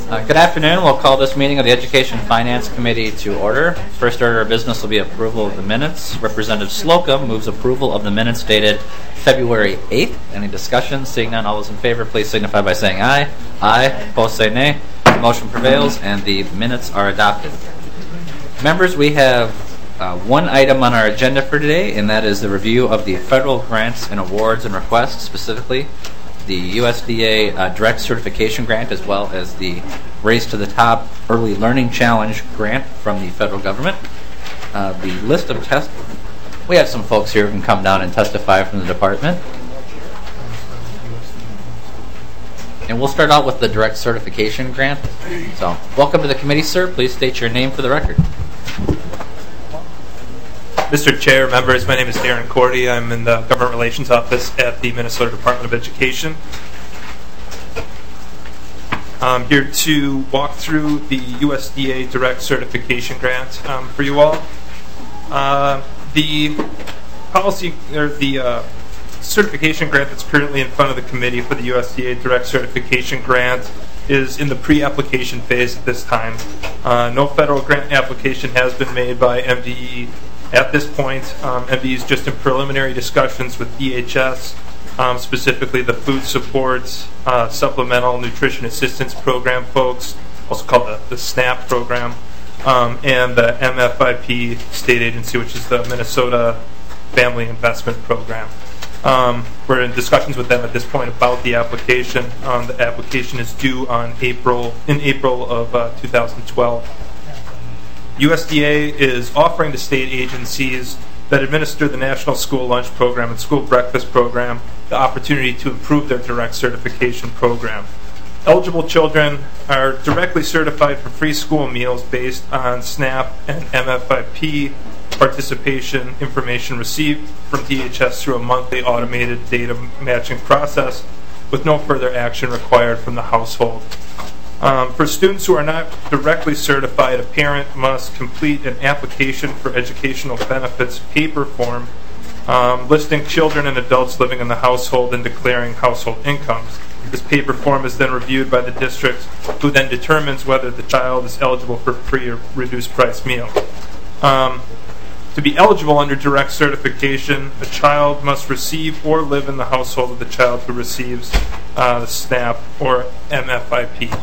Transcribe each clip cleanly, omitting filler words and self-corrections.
Good afternoon. We'll call this meeting of the Education Finance Committee to order. First order of business will be approval of the minutes. Representative Slocum moves approval of the minutes dated February 8th. Any discussion? Seeing none, all those in favor, please signify by saying aye. Aye. Opposed, say nay. The motion prevails, and the minutes are adopted. Members, we have one item on our agenda for today, and that is the review of the federal grants and awards and requests, specifically the USDA Direct Certification Grant, as well as the Race to the Top Early Learning Challenge Grant from the federal government. The list of we have some folks here who can come down and testify from the department. And we'll start out with the Direct Certification Grant. So, welcome to the committee, sir. Please state your name for the record. Mr. Chair, members, my name is Darren Cordy. I'm in the Government Relations Office at the Minnesota Department of Education. I'm here to walk through the USDA Direct Certification Grant for you all. The policy, or the certification grant that's currently in front of the committee for the USDA Direct Certification Grant is in the pre-application phase at this time. No federal grant application has been made by MDE at this point. MDE is just in preliminary discussions with DHS, specifically the Food Support Supplemental Nutrition Assistance Program folks, also called the SNAP program, and the MFIP state agency, which is the Minnesota Family Investment Program. We're in discussions with them at this point about the application. The application is due in April of 2012. USDA is offering to state agencies that administer the National School Lunch Program and School Breakfast Program the opportunity to improve their direct certification program. Eligible children are directly certified for free school meals based on SNAP and MFIP participation information received from DHS through a monthly automated data matching process with no further action required from the household. For students who are not directly certified, a parent must complete an application for educational benefits paper form listing children and adults living in the household and declaring household incomes. This paper form is then reviewed by the district, who then determines whether the child is eligible for free or reduced price meal. To be eligible under direct certification, a child must receive or live in the household of the child who receives the SNAP or MFIP.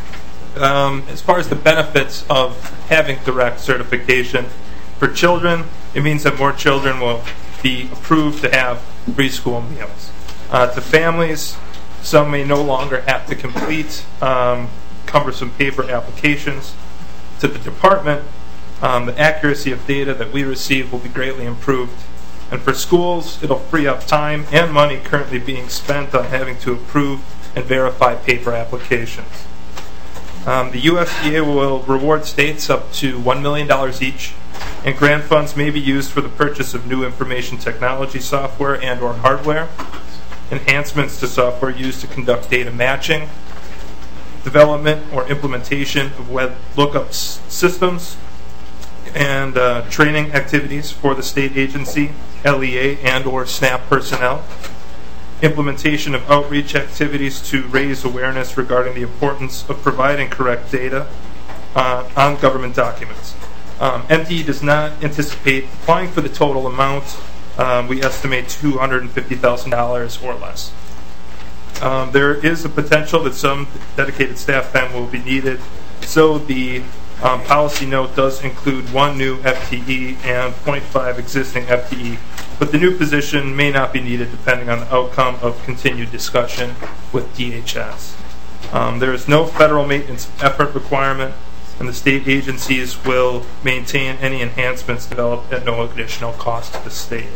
As far as the benefits of having direct certification, for children, it means that more children will be approved to have free school meals. To families, some may no longer have to complete cumbersome paper applications. To the department, the accuracy of data that we receive will be greatly improved. And for schools, it'll free up time and money currently being spent on having to approve and verify paper applications. The USDA will reward states up to $1 million each, and grant funds may be used for the purchase of new information technology software and or hardware, enhancements to software used to conduct data matching, development or implementation of web lookup systems, and training activities for the state agency, LEA, and or SNAP personnel, implementation of outreach activities to raise awareness regarding the importance of providing correct data on government documents. MDE does not anticipate applying for the total amount. We estimate $250,000 or less. There is a potential that some dedicated staff time will be needed, so the policy note does include one new FTE and 0.5 existing FTE, but the new position may not be needed depending on the outcome of continued discussion with DHS. There is no federal maintenance effort requirement, and the state agencies will maintain any enhancements developed at no additional cost to the state.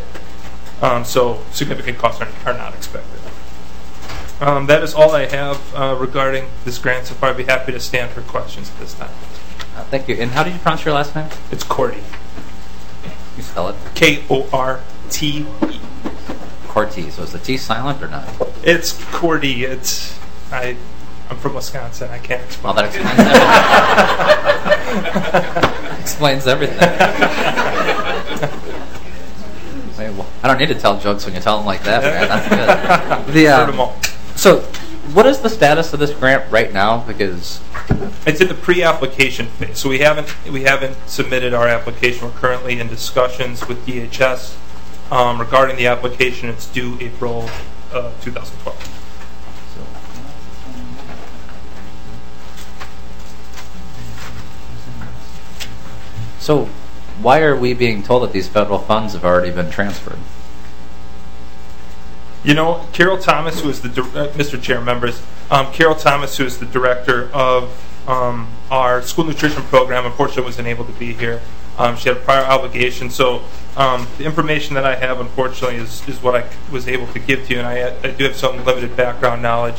So significant costs are not expected. That is all I have regarding this grant so far. I'd be happy to stand for questions at this time. Thank you. And how did you pronounce your last name? It's Cordy. You spell it? K-O-R-T-E. Corty. So is the T silent or not? It's Cordy. I'm from Wisconsin. I can't explain. Well, that explains everything. I don't need to tell jokes when you tell them like that. Man. That's good. Heard them all. So what is the status of this grant right now? Because it's in the pre-application phase, so we haven't submitted our application. We're currently in discussions with DHS regarding the application. It's due April 2012. So why are we being told that these federal funds have already been transferred? You know, Carol Thomas, who is the Mr. Chair, members, Carol Thomas, who is the director of our school nutrition program, unfortunately wasn't able to be here. She had a prior obligation, so the information that I have, unfortunately, is what I was able to give to you, and I do have some limited background knowledge.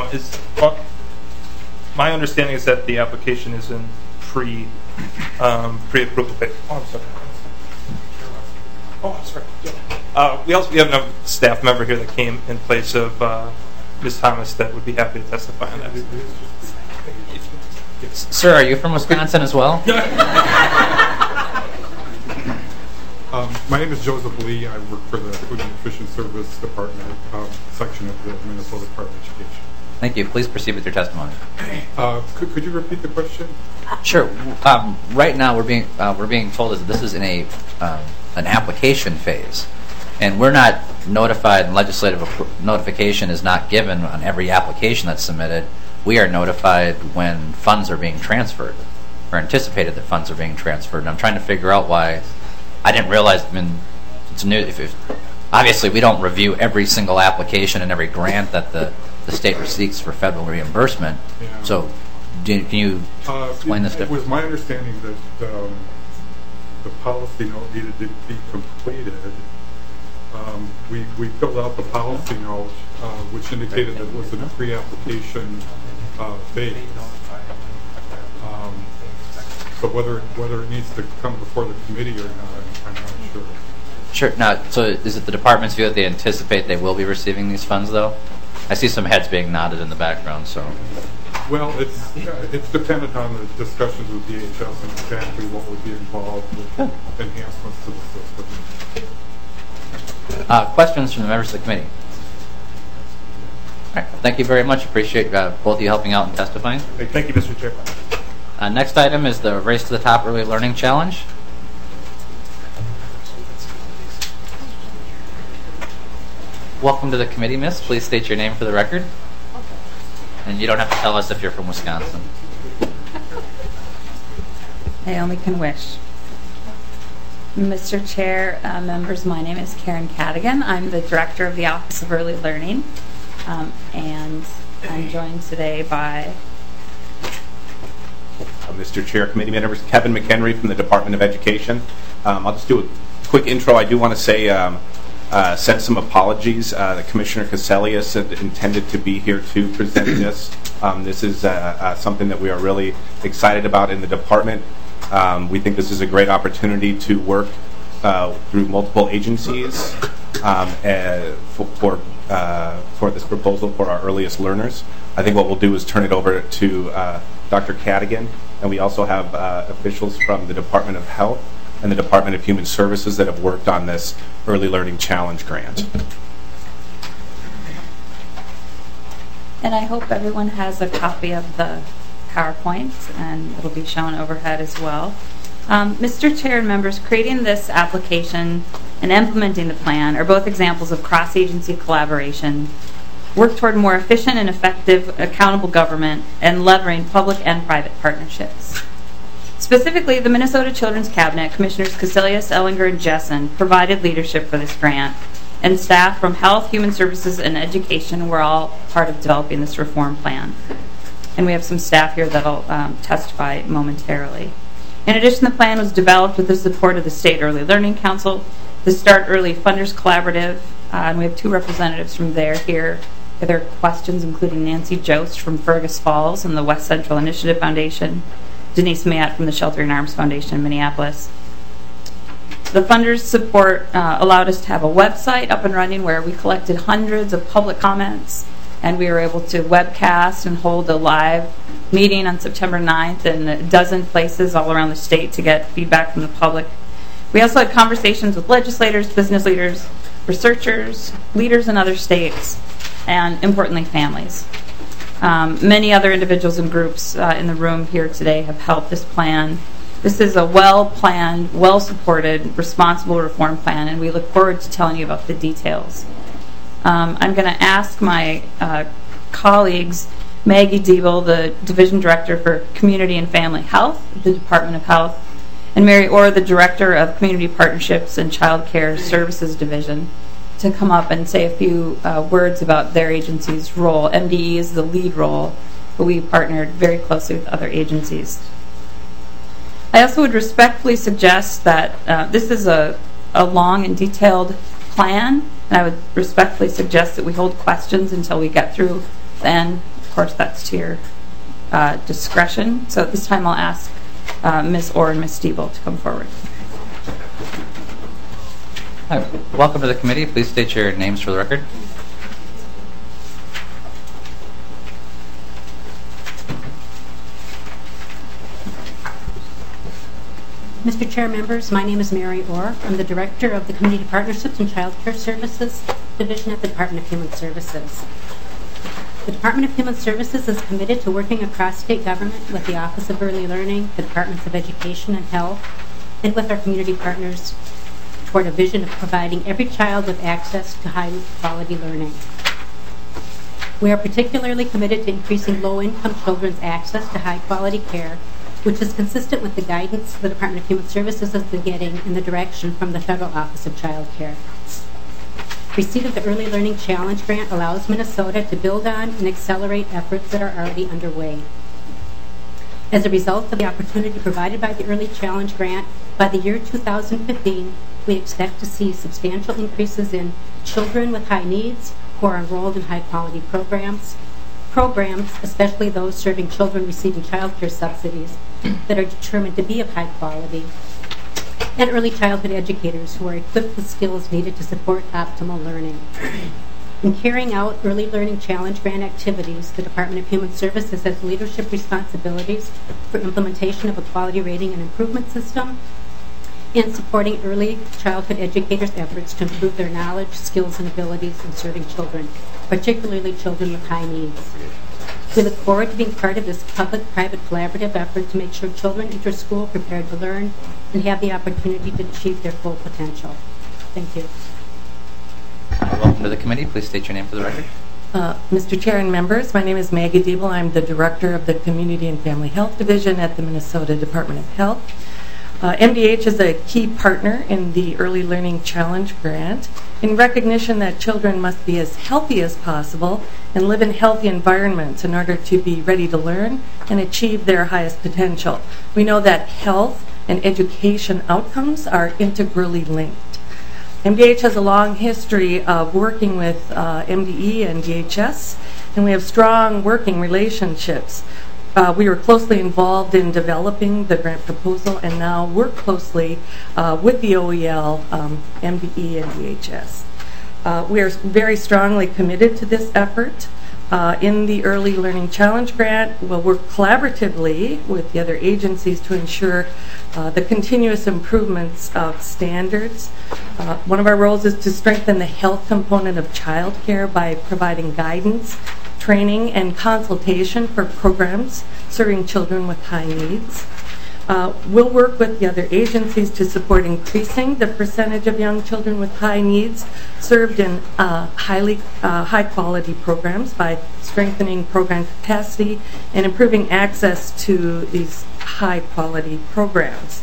My understanding is that the application is in pre-approval phase. Oh, I'm sorry. Oh, I'm sorry. We have another staff member here that came in place of Ms. Thomas that would be happy to testify on that. Sir, are you from Wisconsin as well? My name is Joseph Lee. I work for the Food and Nutrition Service Department section of the Minnesota Department of Education. Thank you. Please proceed with your testimony. Could you repeat the question? Sure. Right now, we're being told that this is in an application phase, and we're not notified. And legislative notification is not given on every application that's submitted. We are notified when funds are being transferred, or anticipated that funds are being transferred. And I'm trying to figure out why. I didn't realize. I mean, it's new. Obviously, we don't review every single application and every grant that the state receives for federal reimbursement. Yeah. So, can you explain this difference? It was my understanding that the policy note needed to be completed. We filled out the policy note, which indicated that it was in a pre-application phase. So whether it needs to come before the committee or not, I'm not sure. Sure. Now, so is it the department's view that they anticipate they will be receiving these funds, though? I see some heads being nodded in the background. So. Well, it's dependent on the discussions with DHS and exactly what would be involved with enhancements to the system. Questions from the members of the committee? All right. Thank you very much. Appreciate both of you helping out and testifying. Thank you, Mr. Chair. Next item is the Race to the Top Early Learning Challenge. Welcome to the committee, miss. Please state your name for the record. And you don't have to tell us if you're from Wisconsin. I only can wish. Mr. Chair, members, my name is Karen Cadigan. I'm the director of the Office of Early Learning, and I'm joined today by Mr. Chair, committee members, Kevin McHenry from the Department of Education. I'll just do a quick intro. I do want to say, send some apologies. Commissioner Cassellius intended to be here to present this. This is something that we are really excited about in the department. We think this is a great opportunity to work through multiple agencies for this proposal for our earliest learners. I think what we'll do is turn it over to Dr. Cadigan, and we also have officials from the Department of Health and the Department of Human Services that have worked on this Early Learning Challenge grant. And I hope everyone has a copy of the PowerPoint, and it'll be shown overhead as well. Mr. Chair and members, creating this application and implementing the plan are both examples of cross-agency collaboration, work toward more efficient and effective accountable government, and leveraging public and private partnerships. Specifically, the Minnesota Children's Cabinet, Commissioners Cassellius, Ellinger, and Jessen provided leadership for this grant, and staff from Health, Human Services, and Education were all part of developing this reform plan. And we have some staff here that will testify momentarily. In addition, the plan was developed with the support of the State Early Learning Council, the Start Early Funders Collaborative, and we have two representatives from there here. If there are questions, including Nancy Jost from Fergus Falls and the West Central Initiative Foundation, Denise Matt from the Sheltering Arms Foundation in Minneapolis. The funders' support allowed us to have a website up and running where we collected hundreds of public comments, and we were able to webcast and hold a live meeting on September 9th in a dozen places all around the state to get feedback from the public. We also had conversations with legislators, business leaders, researchers, leaders in other states, and importantly, families. Many other individuals and groups in the room here today have helped this plan. This is a well-planned, well-supported, responsible reform plan, and we look forward to telling you about the details. I'm going to ask my colleagues, Maggie Diebel, the Division Director for Community and Family Health at the Department of Health, and Mary Orr, the Director of Community Partnerships and Child Care Services Division, to come up and say a few words about their agency's role. MDE is the lead role, but we partnered very closely with other agencies. I also would respectfully suggest that this is a long and detailed plan, and I would respectfully suggest that we hold questions until we get through the end. Of course, that's to your discretion. So at this time, I'll ask Ms. Orr and Ms. Diebel to come forward. Hi. Welcome to the committee. Please state your names for the record. Mr. Chair, members, my name is Mary Orr. I'm the Director of the Community Partnerships and Child Care Services Division at the Department of Human Services. The Department of Human Services is committed to working across state government with the Office of Early Learning, the Departments of Education and Health, and with our community partners toward a vision of providing every child with access to high-quality learning. We are particularly committed to increasing low-income children's access to high-quality care, which is consistent with the guidance the Department of Human Services has been getting in the direction from the Federal Office of Child Care. Receipt of the Early Learning Challenge Grant allows Minnesota to build on and accelerate efforts that are already underway. As a result of the opportunity provided by the Early Challenge Grant, by the year 2015, we expect to see substantial increases in children with high needs who are enrolled in high-quality programs, especially those serving children receiving child care subsidies that are determined to be of high quality, and early childhood educators who are equipped with skills needed to support optimal learning. In carrying out Early Learning Challenge Grant activities, the Department of Human Services has leadership responsibilities for implementation of a quality rating and improvement system and supporting early childhood educators' efforts to improve their knowledge, skills, and abilities in serving children, particularly children with high needs. We look forward to being part of this public-private collaborative effort to make sure children enter school prepared to learn and have the opportunity to achieve their full potential. Thank you. Welcome to the committee. Please state your name for the record. Mr. Chair and members, my name is Maggie Diebel. I'm the Director of the Community and Family Health Division at the Minnesota Department of Health. MDH is a key partner in the Early Learning Challenge Grant in recognition that children must be as healthy as possible and live in healthy environments in order to be ready to learn and achieve their highest potential. We know that health and education outcomes are integrally linked. MDH has a long history of working with MDE and DHS, and we have strong working relationships. We were closely involved in developing the grant proposal and now work closely with the OEL, MDE, and DHS. We are very strongly committed to this effort. In the Early Learning Challenge Grant, we'll work collaboratively with the other agencies to ensure the continuous improvements of standards. One of our roles is to strengthen the health component of child care by providing guidance, training, and consultation for programs serving children with high needs. We'll work with the other agencies to support increasing the percentage of young children with high needs served in high-quality programs by strengthening program capacity and improving access to these high-quality programs.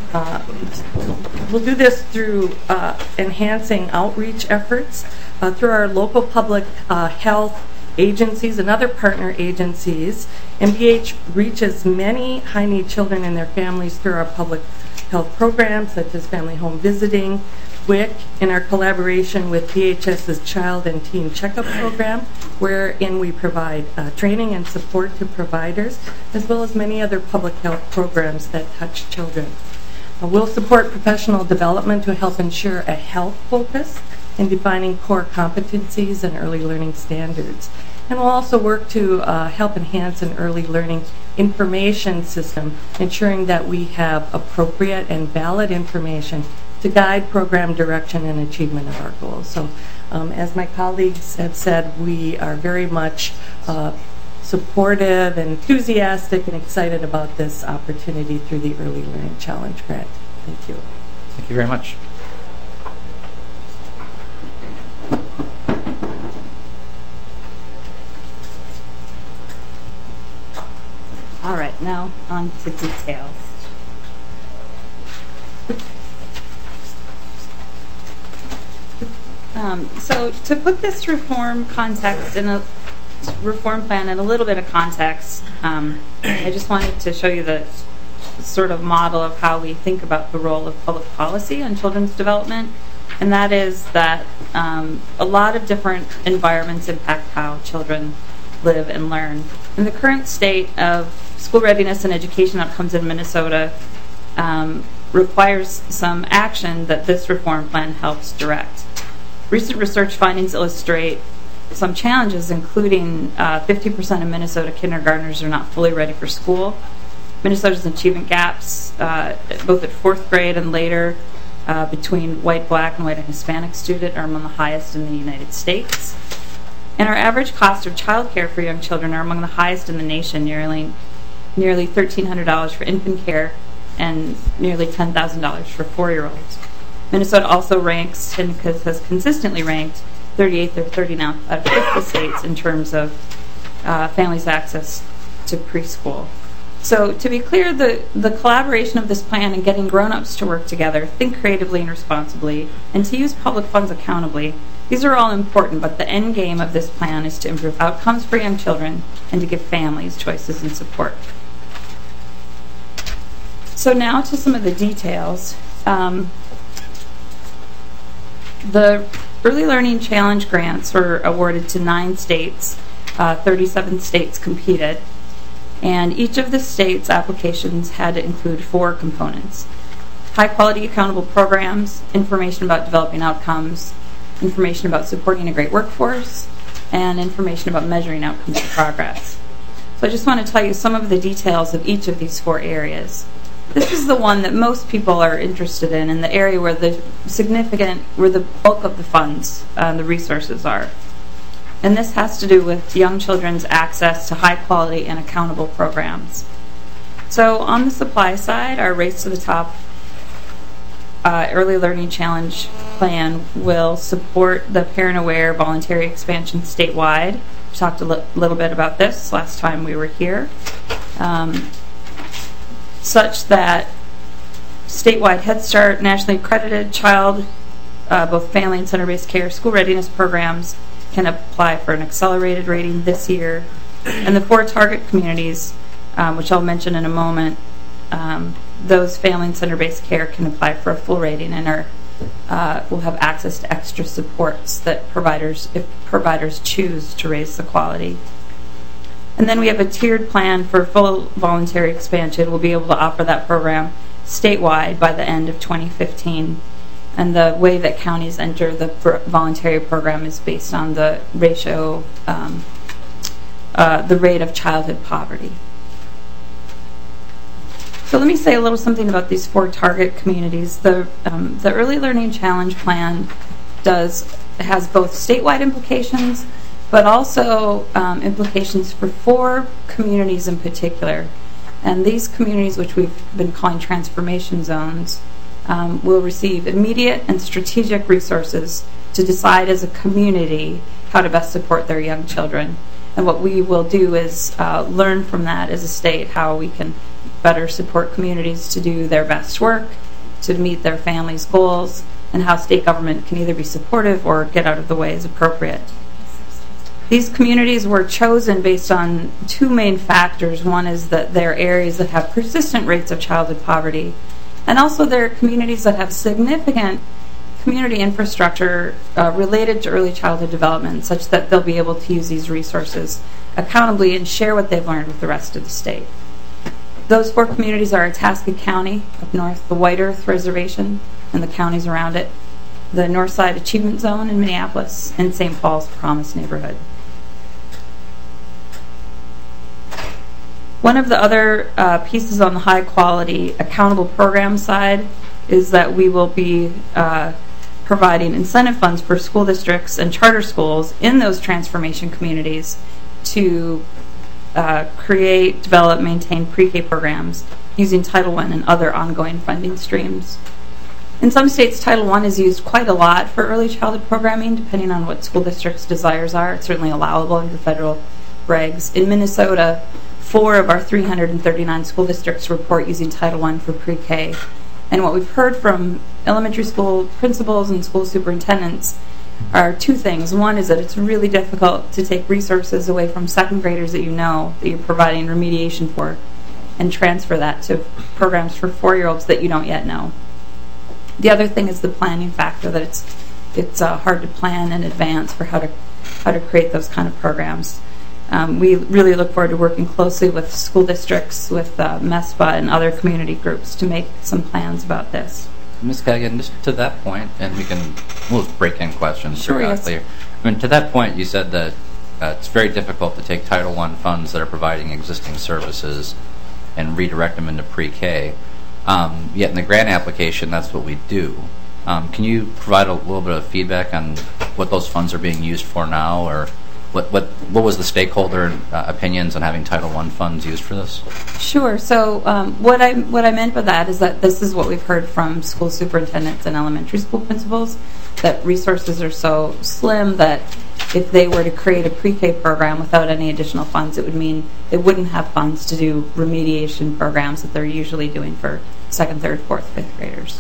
We'll do this through enhancing outreach efforts through our local public health agencies and other partner agencies. MDH reaches many high-need children and their families through our public health programs, such as family home visiting, WIC, in our collaboration with DHS's Child and Teen Checkup Program, wherein we provide training and support to providers, as well as many other public health programs that touch children. We'll support professional development to help ensure a health focus in defining core competencies and early learning standards. And we'll also work to help enhance an early learning information system, ensuring that we have appropriate and valid information to guide program direction and achievement of our goals. So as my colleagues have said, we are very much supportive, enthusiastic, and excited about this opportunity through the Early Learning Challenge Grant. Thank you. Thank you very much. All right, now on to details. So to put this reform context in a reform plan in a little bit of context, I just wanted to show you the sort of model of how we think about the role of public policy on children's development, and that is that a lot of different environments impact how children live and learn. In the current state of school readiness and education outcomes in Minnesota requires some action that this reform plan helps direct. Recent research findings illustrate some challenges, including 50% of Minnesota kindergartners are not fully ready for school. Minnesota's achievement gaps, both at fourth grade and later, between white, black, and white and Hispanic student are among the highest in the United States. And our average cost of child care for young children are among the highest in the nation, nearly $1,300 for infant care and nearly $10,000 for 4-year-olds. Minnesota also ranks and has consistently ranked 38th or 39th out of 50 states in terms of families' access to preschool. So to be clear, the collaboration of this plan and getting grown-ups to work together, think creatively and responsibly, and to use public funds accountably, these are all important, but the end game of this plan is to improve outcomes for young children and to give families choices and support. So now to some of the details. The Early Learning Challenge grants were awarded to 9 states. 37 states competed. And each of the states' applications had to include 4 components: high-quality accountable programs, information about developing outcomes, information about supporting a great workforce, and information about measuring outcomes and progress. So I just want to tell you some of the details of each of these 4 areas. This is the one that most people are interested in the area where the bulk of the funds and the resources are. And this has to do with young children's access to high quality and accountable programs. So on the supply side, our Race to the Top Early Learning Challenge plan will support the Parent Aware voluntary expansion statewide. We talked a little bit about this last time we were here. Such that statewide Head Start, nationally accredited child, both family and center-based care, school readiness programs can apply for an accelerated rating this year. And the 4 target communities, which I'll mention in a moment, those family and center-based care can apply for a full rating and will have access to extra supports that if providers choose to raise the quality. And then we have a tiered plan for full voluntary expansion. We'll be able to offer that program statewide by the end of 2015. And the way that counties enter the voluntary program is based on the ratio, the rate of childhood poverty. So let me say a little something about these 4 target communities. The Early Learning Challenge plan has both statewide implications, but also implications for 4 communities in particular. And these communities, which we've been calling transformation zones, will receive immediate and strategic resources to decide as a community how to best support their young children. And what we will do is learn from that as a state how we can better support communities to do their best work, to meet their families' goals, and how state government can either be supportive or get out of the way as appropriate. These communities were chosen based on 2 main factors. One is that they're areas that have persistent rates of childhood poverty, and also they're communities that have significant community infrastructure related to early childhood development, such that they'll be able to use these resources accountably and share what they've learned with the rest of the state. Those 4 communities are Itasca County up north, the White Earth Reservation and the counties around it, the Northside Achievement Zone in Minneapolis, and St. Paul's Promise neighborhood. One of the other pieces on the high quality accountable program side is that we will be providing incentive funds for school districts and charter schools in those transformation communities to create, develop, maintain pre-K programs using Title I and other ongoing funding streams. In some states, Title I is used quite a lot for early childhood programming, depending on what school districts' desires are. It's certainly allowable under federal regs. In Minnesota, 4 of our 339 school districts report using Title I for pre-K. And what we've heard from elementary school principals and school superintendents are 2 things. One is that it's really difficult to take resources away from second graders that you know that you're providing remediation for and transfer that to programs for 4-year-olds that you don't yet know. The other thing is the planning factor, that it's hard to plan in advance for how to create those kind of programs. We really look forward to working closely with school districts, with MESPA and other community groups to make some plans about this. Ms. Kagan, just to that point, and we'll break in questions. Sure, yes. I mean, to that point, you said that it's very difficult to take Title I funds that are providing existing services and redirect them into pre-K. Yet in the grant application, that's what we do. Can you provide a little bit of feedback on what those funds are being used for now, or what was the stakeholder opinions on having Title I funds used for this? Sure. So what I meant by that is that this is what we've heard from school superintendents and elementary school principals, that resources are so slim that if they were to create a pre-K program without any additional funds, it would mean they wouldn't have funds to do remediation programs that they're usually doing for 2nd, 3rd, 4th, 5th graders.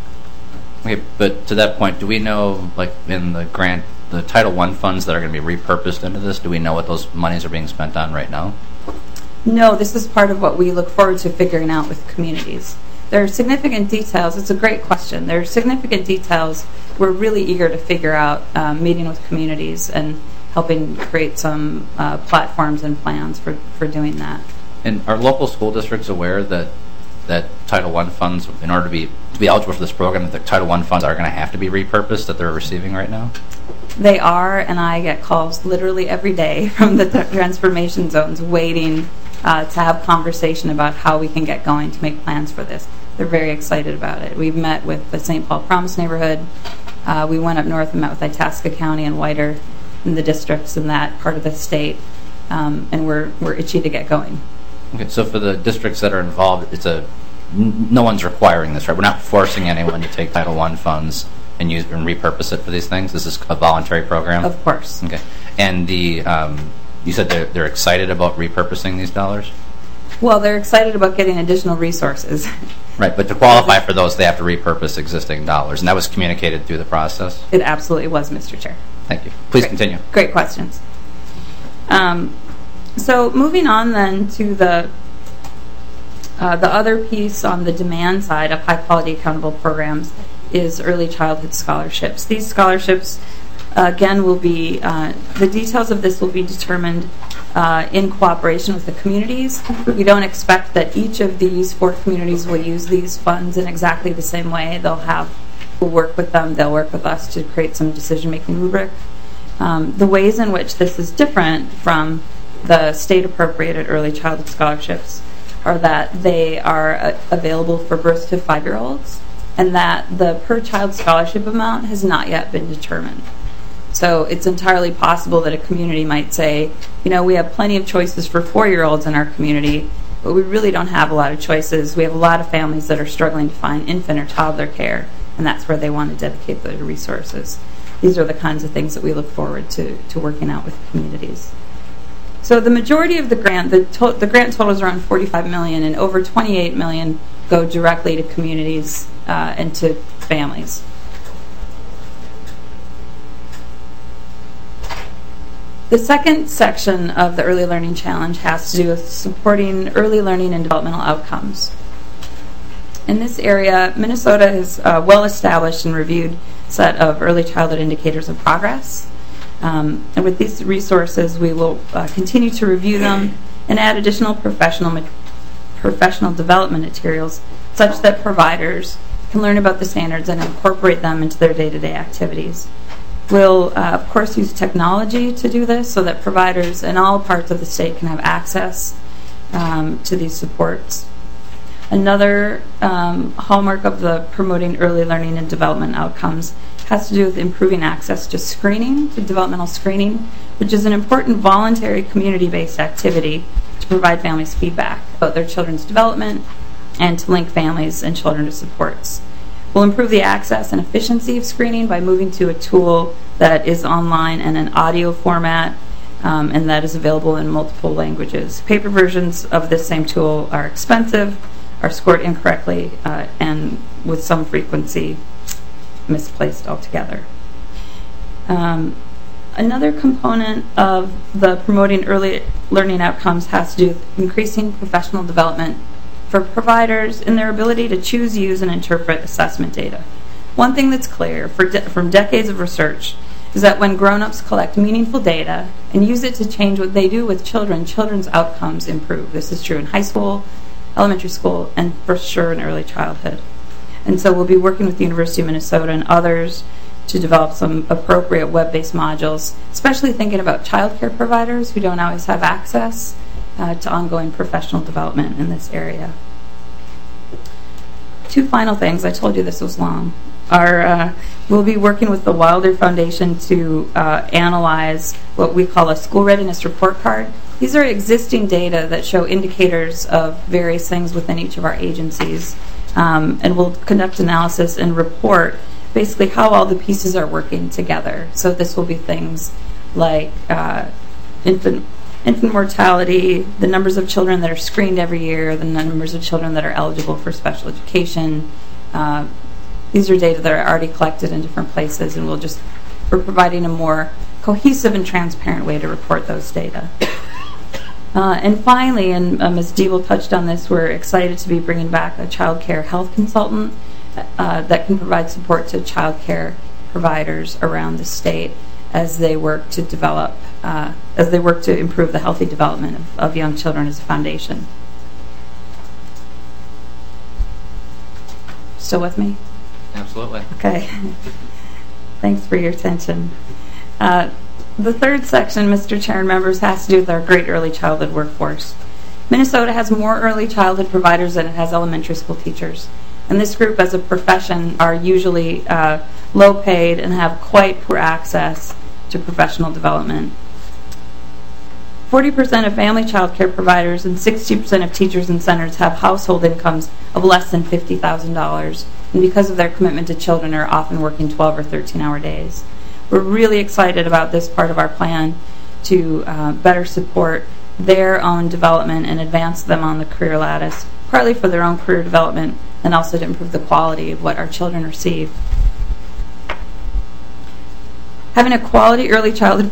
Okay, but to that point, do we know, like in the grant, the Title I funds that are going to be repurposed into this, do we know what those monies are being spent on right now? No, this is part of what we look forward to figuring out with communities. There are significant details. It's a great question. There are significant details we're really eager to figure out, meeting with communities and helping create some platforms and plans for doing that. And are local school districts aware that Title I funds, in order to be eligible for this program, that the Title I funds are going to have to be repurposed that they're receiving right now? They are, and I get calls literally every day from the transformation zones waiting to have conversation about how we can get going to make plans for this. They're very excited about it. We've met with the St. Paul Promise neighborhood. We went up north and met with Itasca County and Whiter in the districts in that part of the state, and we're itchy to get going. Okay, so for the districts that are involved, no one's requiring this, right? We're not forcing anyone to take Title I funds and use and repurpose it for these things. This is a voluntary program. Of course. Okay, and you said they're excited about repurposing these dollars. Well, they're excited about getting additional resources. Right, but to qualify for those, they have to repurpose existing dollars, and that was communicated through the process? It absolutely was, Mr. Chair. Thank you. Please continue. Great questions. So moving on then to the other piece on the demand side of high-quality accountable programs is early childhood scholarships. These scholarships, again, will be, the details of this will be determined in cooperation with the communities. We don't expect that each of these 4 communities will use these funds in exactly the same way. We'll work with them, they'll work with us to create some decision-making rubric. The ways in which this is different from the state-appropriated early childhood scholarships are that they are available for birth to 5-year-olds, and that the per-child scholarship amount has not yet been determined. So it's entirely possible that a community might say, we have plenty of choices for 4-year-olds in our community, but we really don't have a lot of choices. We have a lot of families that are struggling to find infant or toddler care, and that's where they want to dedicate their resources. These are the kinds of things that we look forward to working out with communities. So the majority of the grant, the grant total is around $45 million, and over $28 million go directly to communities and to families. The second section of the Early Learning Challenge has to do with supporting early learning and developmental outcomes. In this area, Minnesota is a well-established and reviewed set of early childhood indicators of progress. And with these resources, we will continue to review them and add additional professional development materials such that providers can learn about the standards and incorporate them into their day-to-day activities. We'll, of course, use technology to do this so that providers in all parts of the state can have access to these supports. Another hallmark of the promoting early learning and development outcomes has to do with improving access to screening, to developmental screening, which is an important voluntary community-based activity to provide families feedback about their children's development and to link families and children to supports. We'll improve the access and efficiency of screening by moving to a tool that is online and an audio format, and that is available in multiple languages. Paper versions of this same tool are expensive, are scored incorrectly, and with some frequency misplaced altogether. Another component of the promoting early learning outcomes has to do with increasing professional development for providers in their ability to choose, use, and interpret assessment data. One thing that's clear from decades of research is that when grown-ups collect meaningful data and use it to change what they do with children, children's outcomes improve. This is true in high school, elementary school, and for sure in early childhood. And so we'll be working with the University of Minnesota and others to develop some appropriate web-based modules, especially thinking about childcare providers who don't always have access to ongoing professional development in this area. Two final things, I told you this was long, are we'll be working with the Wilder Foundation to analyze what we call a school readiness report card. These are existing data that show indicators of various things within each of our agencies, and we'll conduct analysis and report basically how all the pieces are working together. So this will be things like infant mortality, the numbers of children that are screened every year, the numbers of children that are eligible for special education. These are data that are already collected in different places, and we're providing a more cohesive and transparent way to report those data. And finally, and Ms. Diebel touched on this, we're excited to be bringing back a child care health consultant that can provide support to child care providers around the state as they work to develop, as they work to improve the healthy development of young children as a foundation. Still with me? Absolutely. Okay. Thanks for your attention. The third section, Mr. Chair and members, has to do with our great early childhood workforce. Minnesota has more early childhood providers than it has elementary school teachers. And this group as a profession are usually low paid and have quite poor access to professional development. 40% of family child care providers and 60% of teachers and centers have household incomes of less than $50,000, and because of their commitment to children are often working 12 or 13-hour days. We're really excited about this part of our plan to better support their own development and advance them on the career lattice, partly for their own career development and also to improve the quality of what our children receive. Having a quality early childhood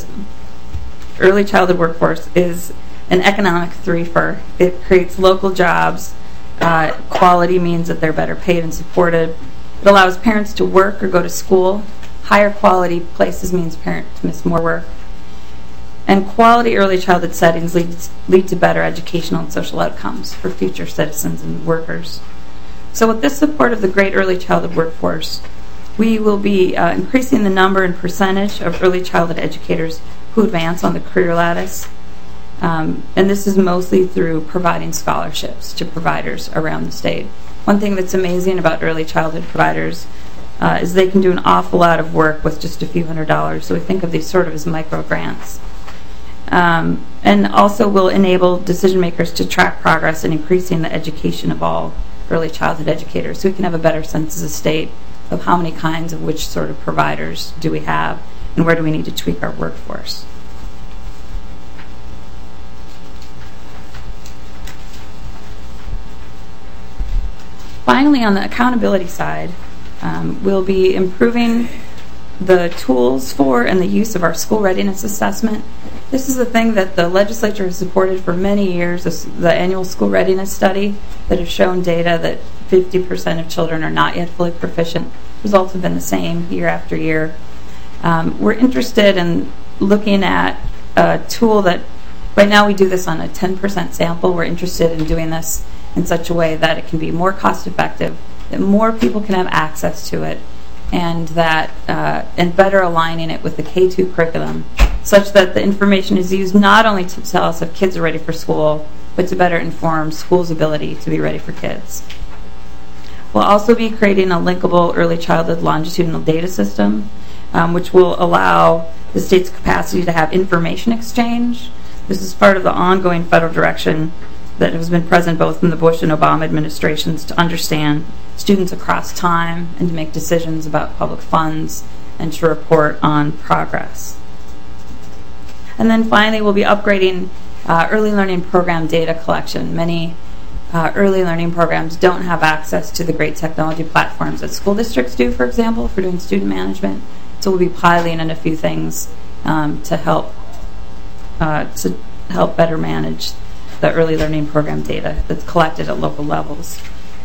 workforce is an economic threefer. It creates local jobs. Quality means that they're better paid and supported. It allows parents to work or go to school. Higher quality places means parents miss more work. And quality early childhood settings lead to better educational and social outcomes for future citizens and workers. So with this support of the great early childhood workforce, we will be increasing the number and percentage of early childhood educators who advance on the career lattice. And this is mostly through providing scholarships to providers around the state. One thing that's amazing about early childhood providers is they can do an awful lot of work with just a few $100s. So we think of these sort of as micro grants. And also will enable decision makers to track progress in increasing the education of all early childhood educators, so we can have a better sense as a state of how many kinds of which sort of providers do we have and where do we need to tweak our workforce. Finally, on the accountability side, we'll be improving the tools for and the use of our school readiness assessment. This is a thing that the legislature has supported for many years, the annual school readiness study that has shown data that 50% of children are not yet fully proficient. Results have been the same year after year. We're interested in looking at a tool that, right now we do this on a 10% sample. We're interested in doing this in such a way that it can be more cost effective, that more people can have access to it, and that and better aligning it with the K-2 curriculum, such that the information is used not only to tell us if kids are ready for school, but but to better inform schools' ability to be ready for kids. We'll also be creating a linkable early childhood longitudinal data system, which will allow the state's capacity to have information exchange. This is part of the ongoing federal direction that has been present both in the Bush and Obama administrations to understand students across time and to make decisions about public funds and to report on progress. And then finally, we'll be upgrading early learning program data collection. Many early learning programs don't have access to the great technology platforms that school districts do, for example, for doing student management. So we'll be piloting in a few things to help better manage the early learning program data that's collected at local levels.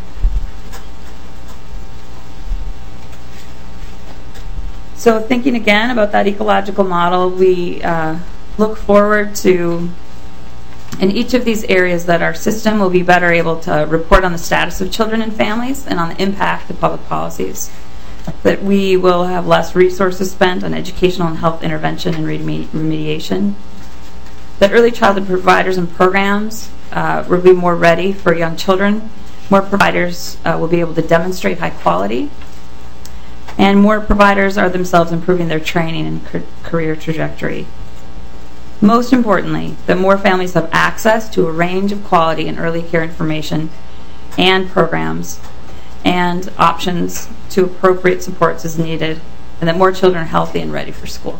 So thinking again about that ecological model, we look forward to, in each of these areas, that our system will be better able to report on the status of children and families and on the impact of public policies. That we will have less resources spent on educational and health intervention and remediation. That early childhood providers and programs will be more ready for young children. More providers will be able to demonstrate high quality. And more providers are themselves improving their training and career trajectory. Most importantly, that more families have access to a range of quality and early care information and programs and options to appropriate supports as needed, and that more children are healthy and ready for school.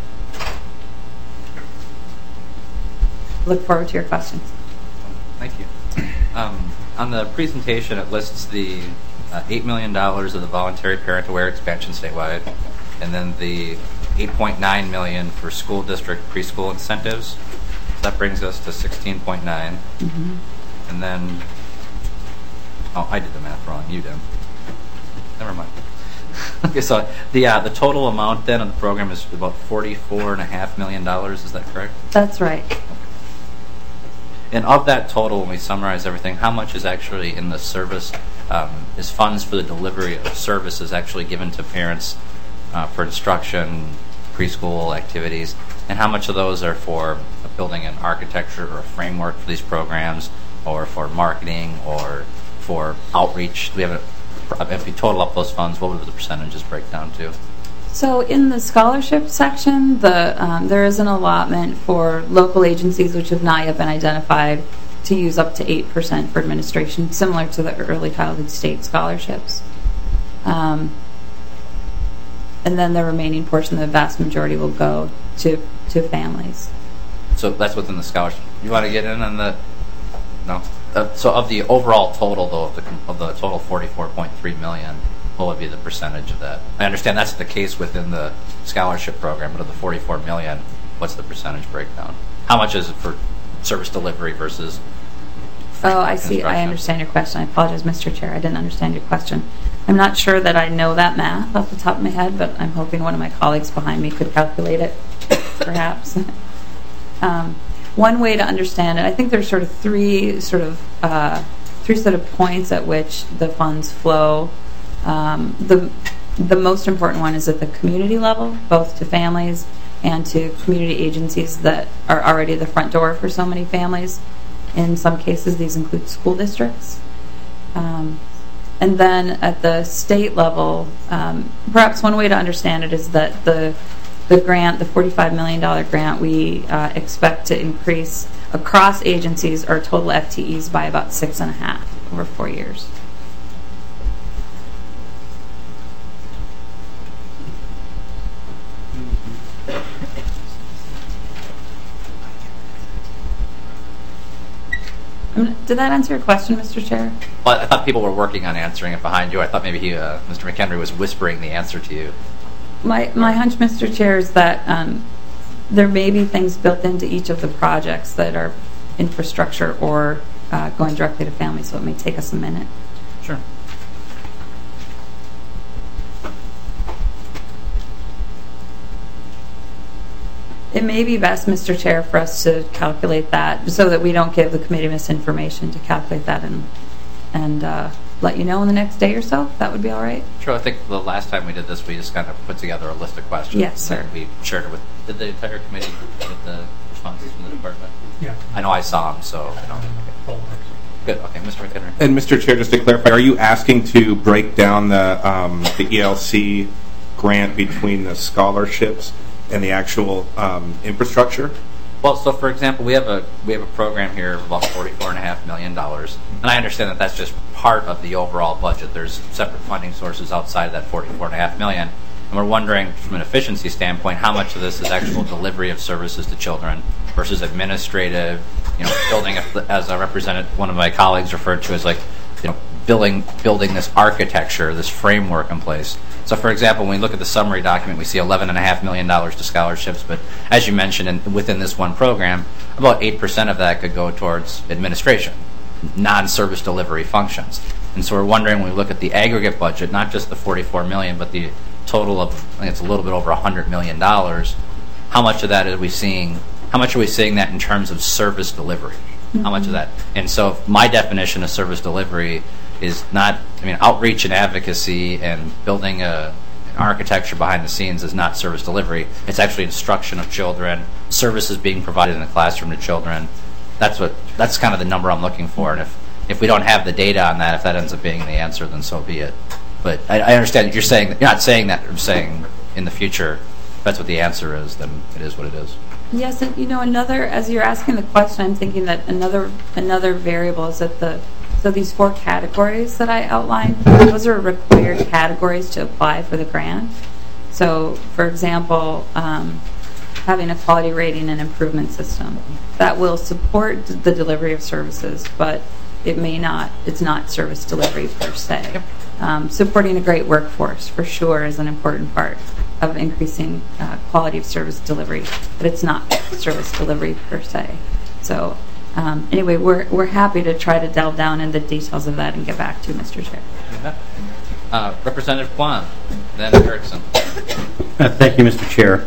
Look forward to your questions. Thank you. On the presentation, it lists the $8 million of the voluntary parent-aware expansion statewide, and then the $8.9 million for school district preschool incentives. So that brings us to 16.9. Mm-hmm. And then, oh, I did the math wrong. You did. Never mind. Okay, so the total amount then of the program is about $44.5 million. Is that correct? That's right. And of that total, when we summarize everything, how much is actually in the service, is funds for the delivery of services actually given to parents for instruction, preschool activities, and how much of those are for building an architecture or a framework for these programs, or for marketing, or for outreach? Do we have if we total up those funds, what would the percentages break down to? So in the scholarship section, there is an allotment for local agencies which have not yet been identified to use up to 8% for administration, similar to the early childhood state scholarships. And then the remaining portion, the vast majority, will go to families. So that's within the scholarship. You want to get in on the... No? So of the overall total, though, of the total $44.3 million, what would be the percentage of that? I understand that's the case within the scholarship program, but of the $44 million, what's the percentage breakdown? How much is it for service delivery versus... Oh, I see. I understand your question. I apologize, Mr. Chair. I didn't understand your question. I'm not sure that I know that math off the top of my head, but I'm hoping one of my colleagues behind me could calculate it, perhaps. One way to understand it, I think there's sort of three points at which the funds flow. The most important one is at the community level, both to families and to community agencies that are already the front door for so many families. In some cases, these include school districts. And then at the state level, perhaps one way to understand it is that the grant, the $45 million grant, we expect to increase across agencies our total FTEs by about 6.5 over 4 years. Did that answer your question, Mr. Chair? Well, I thought people were working on answering it behind you. I thought maybe Mr. McHenry was whispering the answer to you. My hunch, Mr. Chair, is that there may be things built into each of the projects that are infrastructure or going directly to families, so it may take us a minute. Sure. It may be best, Mr. Chair, for us to calculate that so that we don't give the committee misinformation, to calculate that and let you know in the next day or so. That would be all right? Sure. I think the last time we did this, we just kind of put together a list of questions. Yes, sir. We shared it with the entire committee, with the funds from the department? Yeah. I know I saw them, so. Good. Okay, Mr. McHenry. And Mr. Chair, just to clarify, are you asking to break down the ELC grant between the scholarships and the actual infrastructure? Well, so for example, we have a program here of about $44.5 million, and I understand that that's just part of the overall budget. There's separate funding sources outside of that $44.5 million, and we're wondering from an efficiency standpoint how much of this is actual delivery of services to children versus administrative, building, as I represented, one of my colleagues referred to as like, building this architecture, this framework in place. So, for example, when we look at the summary document, we see $11.5 million to scholarships, but as you mentioned, within this one program, about 8% of that could go towards administration, non-service delivery functions. And so we're wondering, when we look at the aggregate budget, not just the $44 million, but the total of, I think it's a little bit over $100 million, how much of that are we seeing? How much are we seeing that in terms of service delivery? Mm-hmm. How much of that? And so my definition of service delivery is not, outreach and advocacy and building an architecture behind the scenes is not service delivery. It's actually instruction of children, services being provided in the classroom to children. That's kind of the number I'm looking for. And if we don't have the data on that, if that ends up being the answer, then so be it. But I understand that you're not saying that. I'm saying in the future, if that's what the answer is, then it is what it is. Yes, and as you're asking the question, I'm thinking that another variable is that so these 4 categories that I outlined, those are required categories to apply for the grant. So, for example, having a quality rating and improvement system that will support the delivery of services, but it's not service delivery per se. Supporting a great workforce for sure is an important part of increasing quality of service delivery, but it's not service delivery per se. So anyway, we're happy to try to delve down into the details of that and get back to you, Mr. Chair. Representative Kwan, then Erickson. Thank you, Mr. Chair.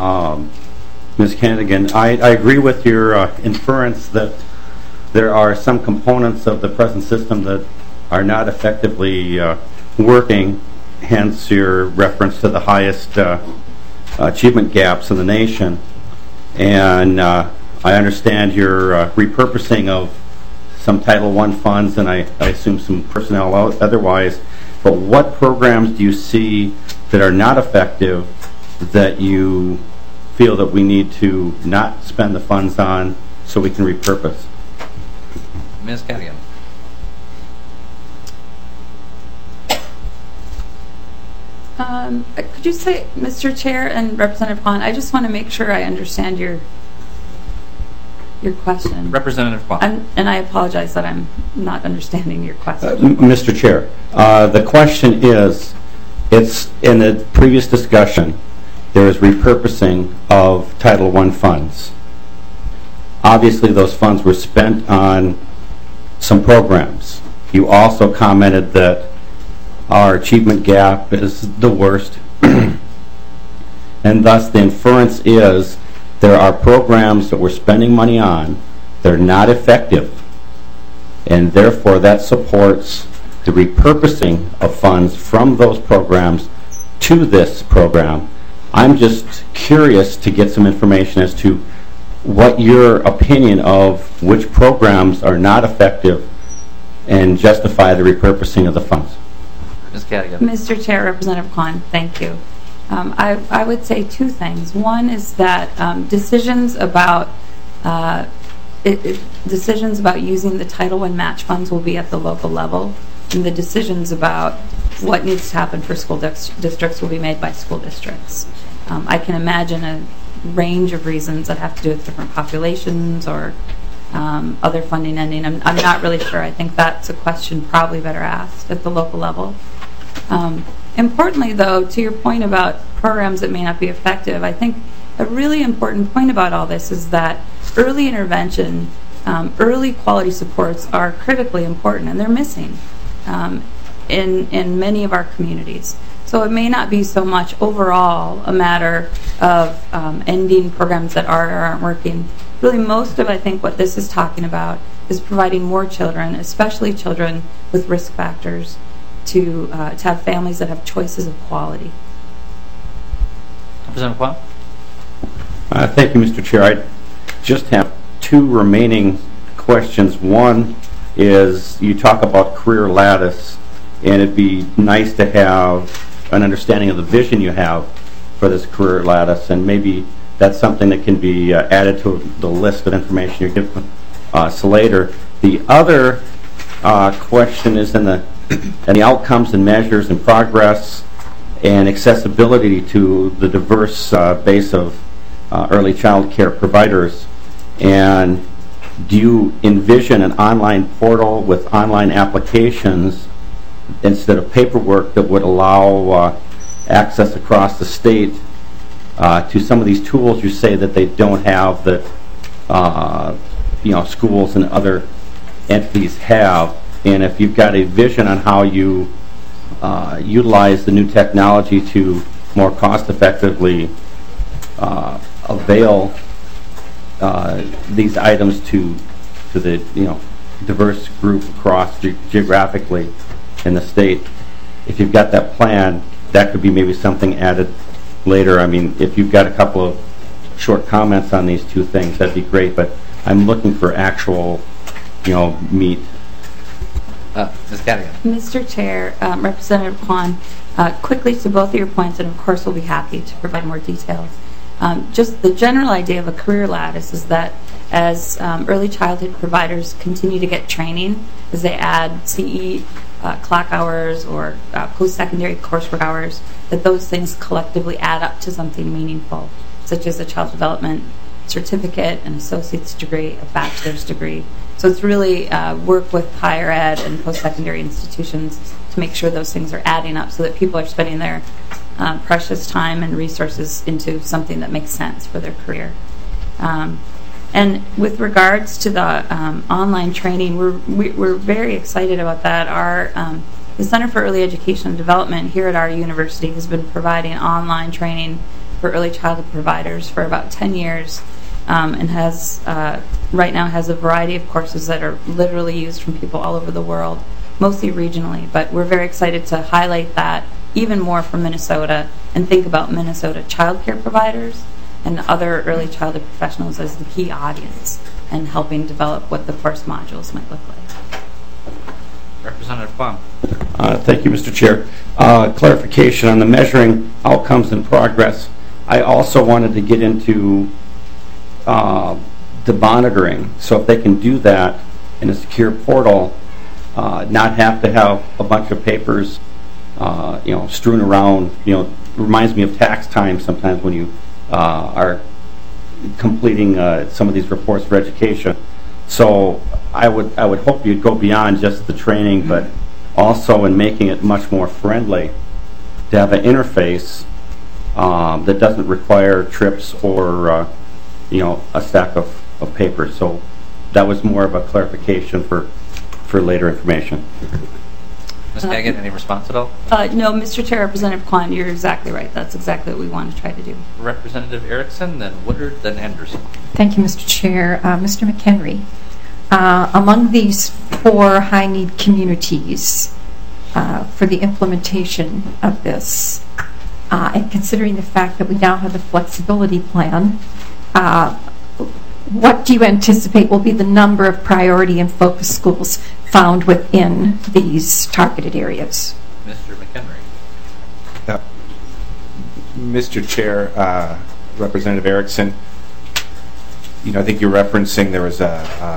Ms. Kanigan, I agree with your inference that there are some components of the present system that are not effectively working, hence your reference to the highest achievement gaps in the nation. And I understand your repurposing of some Title I funds, and I assume some personnel otherwise. But what programs do you see that are not effective that you feel that we need to not spend the funds on so we can repurpose? Ms. Cadigan. Could you say, Mr. Chair and Representative Kwan, I just want to make sure I understand your question. Representative Kwan. And I apologize that I'm not understanding your question. Mr. Chair, the question is, it's in the previous discussion, there is repurposing of Title I funds. Obviously, those funds were spent on some programs. You also commented that our achievement gap is the worst, and thus the inference is there are programs that we're spending money on that are not effective, and therefore that supports the repurposing of funds from those programs to this program. I'm just curious to get some information as to what your opinion of which programs are not effective and justify the repurposing of the funds. Ms. Cadigan. Mr. Chair, Representative Kwan, thank you. I would say 2 things. One is that decisions about using the Title I match funds will be at the local level, and the decisions about what needs to happen for school districts will be made by school districts. I can imagine a range of reasons that have to do with different populations or other funding ending. I'm not really sure. I think that's a question probably better asked at the local level. Importantly, though, to your point about programs that may not be effective, I think a really important point about all this is that early intervention, early quality supports are critically important, and they're missing in many of our communities. So it may not be so much overall a matter of ending programs that are or aren't working. Really, most of, I think, what this is talking about is providing more children, especially children with risk factors, to have families that have choices of quality. Representative Kwan. Thank you, Mr. Chair. just have two remaining questions. One is you talk about career lattice, and it'd be nice to have an understanding of the vision you have for this career lattice, and maybe that's something that can be added to the list of information you're giving us later. The other question is in the outcomes and measures and progress and accessibility to the diverse base of early child care providers. And do you envision an online portal with online applications instead of paperwork that would allow access across the state to some of these tools you say that they don't have that schools and other entities have? And if you've got a vision on how you utilize the new technology to more cost effectively avail these items to the diverse group across geographically in the state, if you've got that plan, that could be maybe something added later. I mean, if you've got a couple of short comments on these two things, that'd be great, but I'm looking for actual meat. Ms. Cadigan. Mr. Chair, Representative Kwan, quickly to both of your points, and of course we'll be happy to provide more details. Just the general idea of a career lattice is that as early childhood providers continue to get training, as they add CE clock hours or post-secondary coursework hours, that those things collectively add up to something meaningful, such as a child development certificate, an associate's degree, a bachelor's degree. So it's really work with higher ed and post-secondary institutions to make sure those things are adding up so that people are spending their precious time and resources into something that makes sense for their career. And with regards to the online training, we're very excited about that. The Center for Early Education and Development here at our university has been providing online training for early childhood providers for about 10 years. And has right now has a variety of courses that are literally used from people all over the world, mostly regionally. But we're very excited to highlight that even more for Minnesota and think about Minnesota child care providers and other early childhood professionals as the key audience and helping develop what the course modules might look like. Representative Plum. Thank you, Mr. Chair. Clarification on the measuring outcomes and progress. I also wanted to get into the monitoring. So if they can do that in a secure portal, not have to have a bunch of papers, strewn around. Reminds me of tax time sometimes when you are completing some of these reports for education. So I would hope you'd go beyond just the training, but also in making it much more friendly to have an interface that doesn't require trips or a stack of papers. So that was more of a clarification for later information. Ms. Kagan, any response at all? No, Mr. Chair, Representative Kwan, you're exactly right. That's exactly what we want to try to do. Representative Erickson, then Woodard, then Anderson. Thank you, Mr. Chair. Mr. McHenry, among these 4 high-need communities for the implementation of this, and considering the fact that we now have the flexibility plan, what do you anticipate will be the number of priority and focus schools found within these targeted areas? Mr. McHenry. Mr. Chair, Representative Erickson, I think you're referencing there was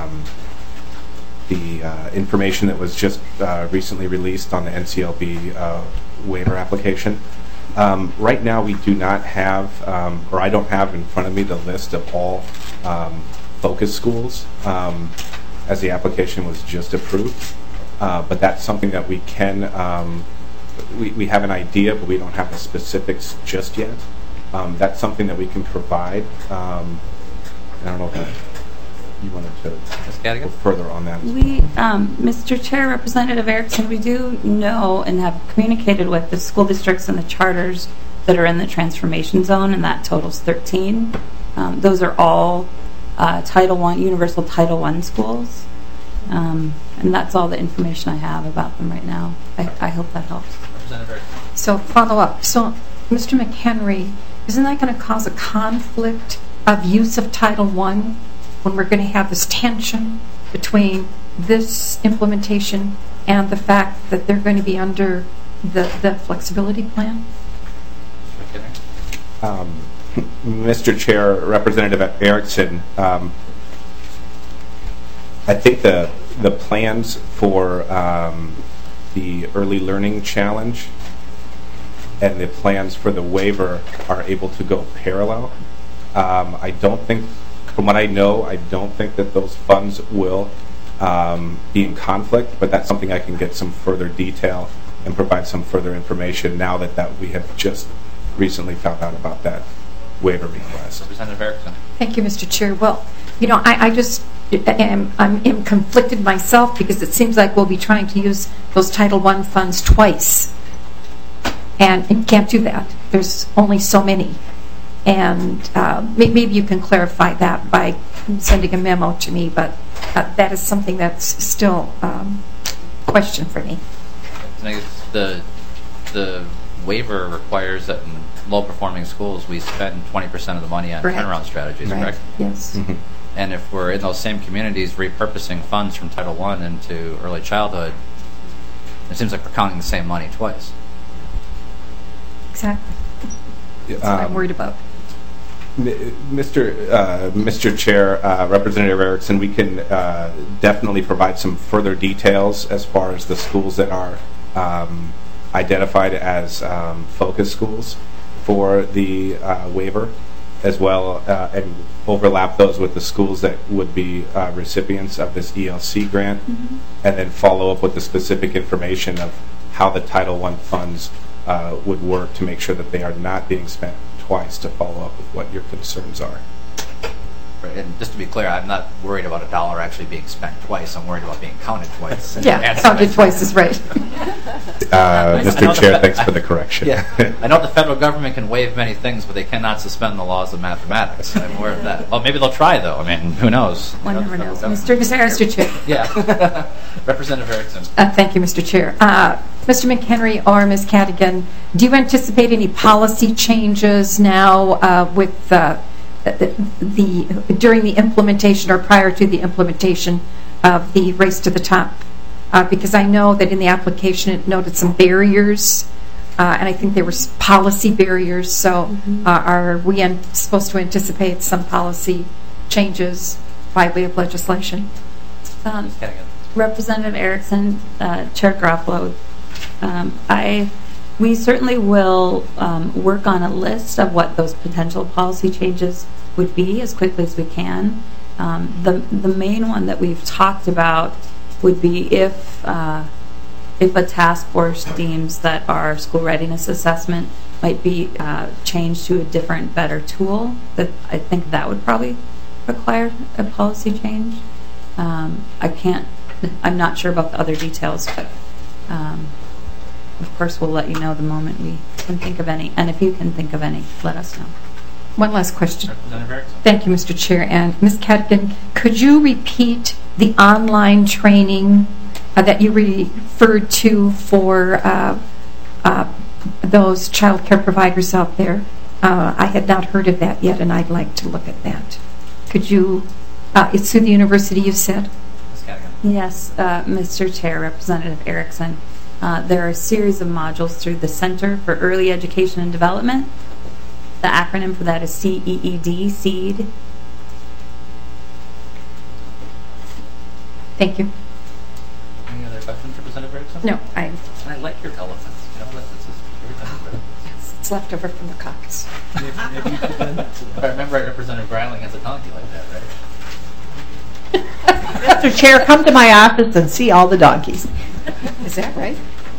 the information that was just recently released on the NCLB waiver application. Right now we do not have, or I don't have in front of me the list of all focus schools as the application was just approved. But that's something that we can, we have an idea, but we don't have the specifics just yet. That's something that we can provide. I don't know if you wanted to go further on that. We, Mr. Chair, Representative Erickson, we do know and have communicated with the school districts and the charters that are in the transformation zone, and that totals 13. Those are all Title I, universal Title I schools, and that's all the information I have about them right now. I hope that helps. So follow up. So, Mr. McHenry, isn't that going to cause a conflict of use of Title I when we're going to have this tension between this implementation and the fact that they're going to be under the flexibility plan? Mr. Chair, Representative Erickson, I think the plans for the early learning challenge and the plans for the waiver are able to go parallel. I don't think, from what I know, I don't think that those funds will be in conflict, but that's something I can get some further detail and provide some further information now that we have just recently found out about that waiver request. Representative Erickson. Thank you, Mr. Chair. Well, I just I'm conflicted myself because it seems like we'll be trying to use those Title I funds twice. And you can't do that. There's only so many. And maybe you can clarify that by sending a memo to me, but that is something that's still a question for me. The waiver requires that in low-performing schools we spend 20% of the money on turnaround strategies, correct? Yes. Mm-hmm. And if we're in those same communities repurposing funds from Title I into early childhood, it seems like we're counting the same money twice. Exactly. That's what I'm worried about. Mr. Chair, Representative Erickson, we can definitely provide some further details as far as the schools that are identified as focus schools for the waiver, as well, and overlap those with the schools that would be recipients of this ELC grant, and then follow up with the specific information of how the Title I funds would work to make sure that they are not being spent twice, to follow up with what your concerns are. Right, and just to be clear, I'm not worried about a dollar actually being spent twice. I'm worried about being counted twice. Yeah, counted twice is right. Mr. Chair, thanks for the correction. Yeah, I know the federal government can waive many things, but they cannot suspend the laws of mathematics. I'm aware of that. Well, maybe they'll try, though. I mean, who knows? One never knows. Mr. Chair. Yeah. Representative Erickson. Thank you, Mr. Chair. Mr. McHenry or Ms. Cadigan, do you anticipate any policy changes now with during the implementation or prior to the implementation of the Race to the Top? Because I know that in the application it noted some barriers, and I think there were policy barriers. So are we supposed to anticipate some policy changes by way of legislation? Representative Erickson, Chair Garofalo, we certainly will work on a list of what those potential policy changes would be as quickly as we can. The main one that we've talked about would be if a task force deems that our school readiness assessment might be changed to a different, better tool, that I think that would probably require a policy change. I'm not sure about the other details, but of course we'll let you know the moment we can think of any. And if you can think of any, let us know. One last question. Thank you, Mr. Chair. And Ms. Cadigan, could you repeat the online training that you referred to for those child care providers out there? I had not heard of that yet, and I'd like to look at that. Could you, it's through the university, you said? Ms. Cadigan. Yes, Mr. Chair, Representative Erickson. There are a series of modules through the Center for Early Education and Development. The acronym for that is CEED, SEED. Thank you. Any other questions, Representative Erickson? No, I like your elephants. You know, it's left over from the caucus. If I remember right, Representative Greiling has a donkey like that, right? Mr. Chair, come to my office and see all the donkeys. Is that right?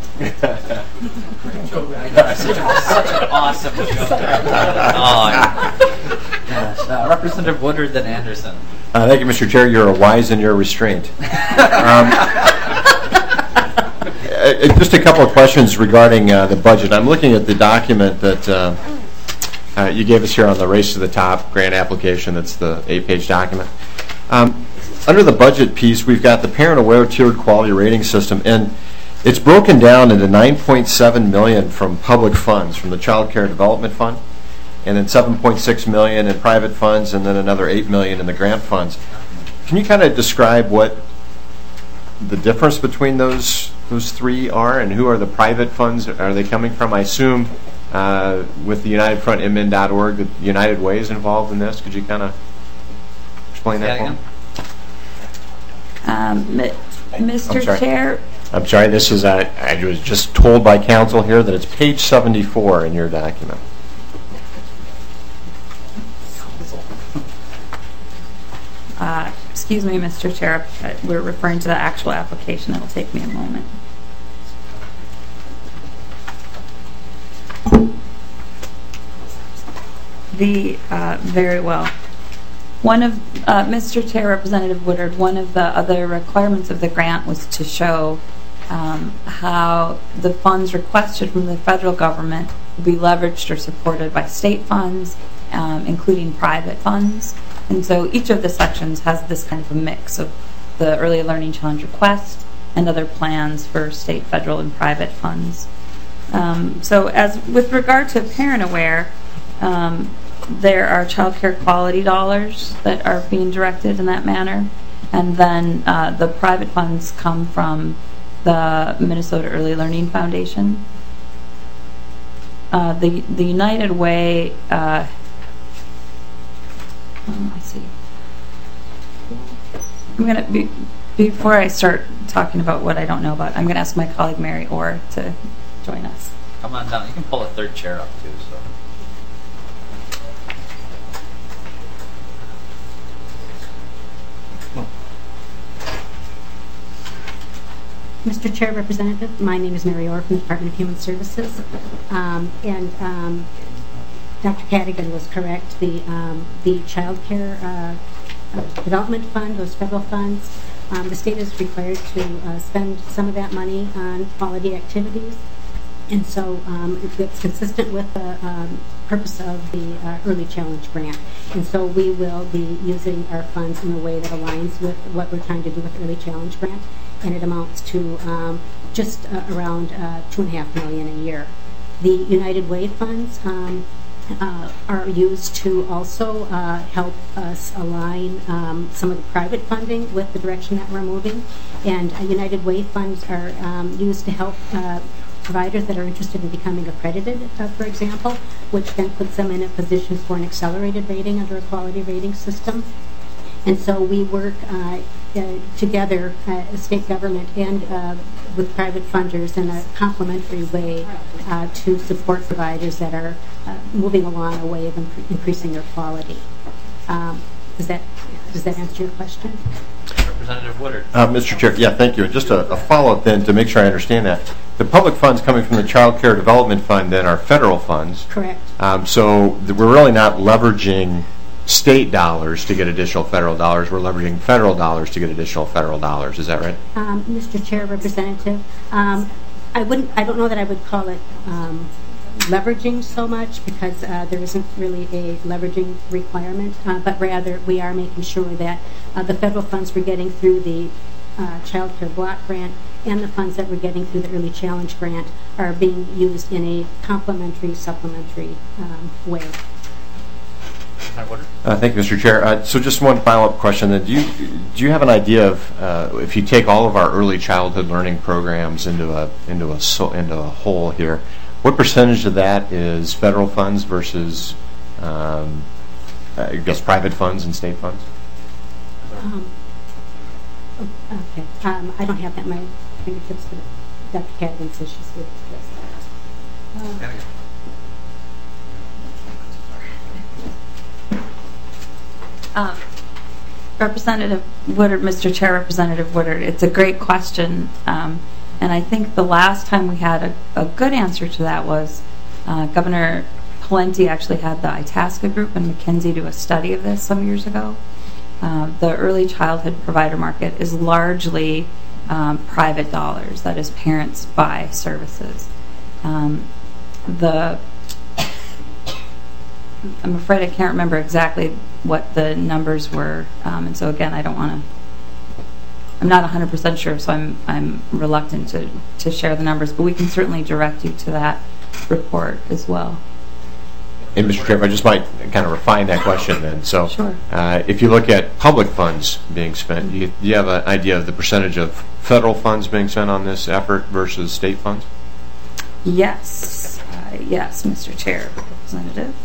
Such an awesome joke. Representative Woodard, then Anderson. Thank you, Mr. Chair. You're wise in your restraint. Just a couple of questions regarding the budget. I'm looking at the document that you gave us here on the Race to the Top grant application. That's the 8-page document. Under the budget piece, we've got the parent-aware tiered quality rating system, and it's broken down into $9.7 million from public funds, from the Child Care Development Fund, and then $7.6 million in private funds, and then another $8 million in the grant funds. Can you kind of describe what the difference between those three are, and who are the private funds are they coming from? I assume with the United Front MN.org that United Way is involved in this. Could you kind of explain that for me? Mr. Chair. I'm sorry, this is, I was just told by counsel here that it's page 74 in your document. Excuse me, Mr. Chair, we're referring to the actual application. It'll take me a moment. Very well. One of, Mr. Chair, Representative Woodard, one of the other requirements of the grant was to show how the funds requested from the federal government will be leveraged or supported by state funds, including private funds. And so each of the sections has this kind of a mix of the Early Learning Challenge request and other plans for state, federal, and private funds. So as with regard to Parent Aware, there are child care quality dollars that are being directed in that manner. And then the private funds come from the Minnesota Early Learning Foundation. The United Way, I see. I'm going to, before I start talking about what I don't know about, I'm going to ask my colleague Mary Orr to join us. Come on down. You can pull a third chair up too. So. Mr. Chair, Representative, my name is Mary Orr from the Department of Human Services, and Dr. Cadigan was correct. The Child Care Development Fund, those federal funds, the state is required to spend some of that money on quality activities, and so it's consistent with the purpose of the Early Challenge Grant. And so we will be using our funds in a way that aligns with what we're trying to do with Early Challenge Grant, and it amounts to just around $2.5 million a year. The United Way funds are used to also help us align some of the private funding with the direction that we're moving. And United Way funds are used to help providers that are interested in becoming accredited, for example, which then puts them in a position for an accelerated rating under a quality rating system. And so we work together, state government and with private funders in a complementary way to support providers that are moving along a way of increasing their quality. Does that answer your question? Representative Woodard. Mr. Chair, yeah, thank you. And just a follow-up then to make sure I understand that. The public funds coming from the Child Care Development Fund then are federal funds. Correct. So we're really not leveraging state dollars to get additional federal dollars. We're leveraging federal dollars to get additional federal dollars. Is that right? Mr. Chair, Representative, I don't know that I would call it leveraging so much, because there isn't really a leveraging requirement, but rather we are making sure that the federal funds we're getting through the Child Care Block Grant and the funds that we're getting through the Early Challenge Grant are being used in a complementary, supplementary way. Thank you, Mr. Chair. So just one follow-up question. Do you have an idea of if you take all of our early childhood learning programs into a whole here, what percentage of that is federal funds versus, I guess, private funds and state funds? Okay. I don't have that at my fingertips, but Dr. Cadigan says she's good to address that. Representative Woodard, Mr. Chair, Representative Woodard, it's a great question, and I think the last time we had a good answer to that was Governor Pawlenty actually had the Itasca Group and McKinsey do a study of this some years ago. The early childhood provider market is largely private dollars, that is, parents buy services. I'm afraid I can't remember exactly what the numbers were, and so again, I'm not 100% sure, so I'm reluctant to share the numbers, but we can certainly direct you to that report as well. And Mr. Chair, if I just might kind of refine that question then. So, Sure. If you look at public funds being spent, do you have an idea of the percentage of federal funds being spent on this effort versus state funds? Yes. Yes, Mr. Chair, Representative.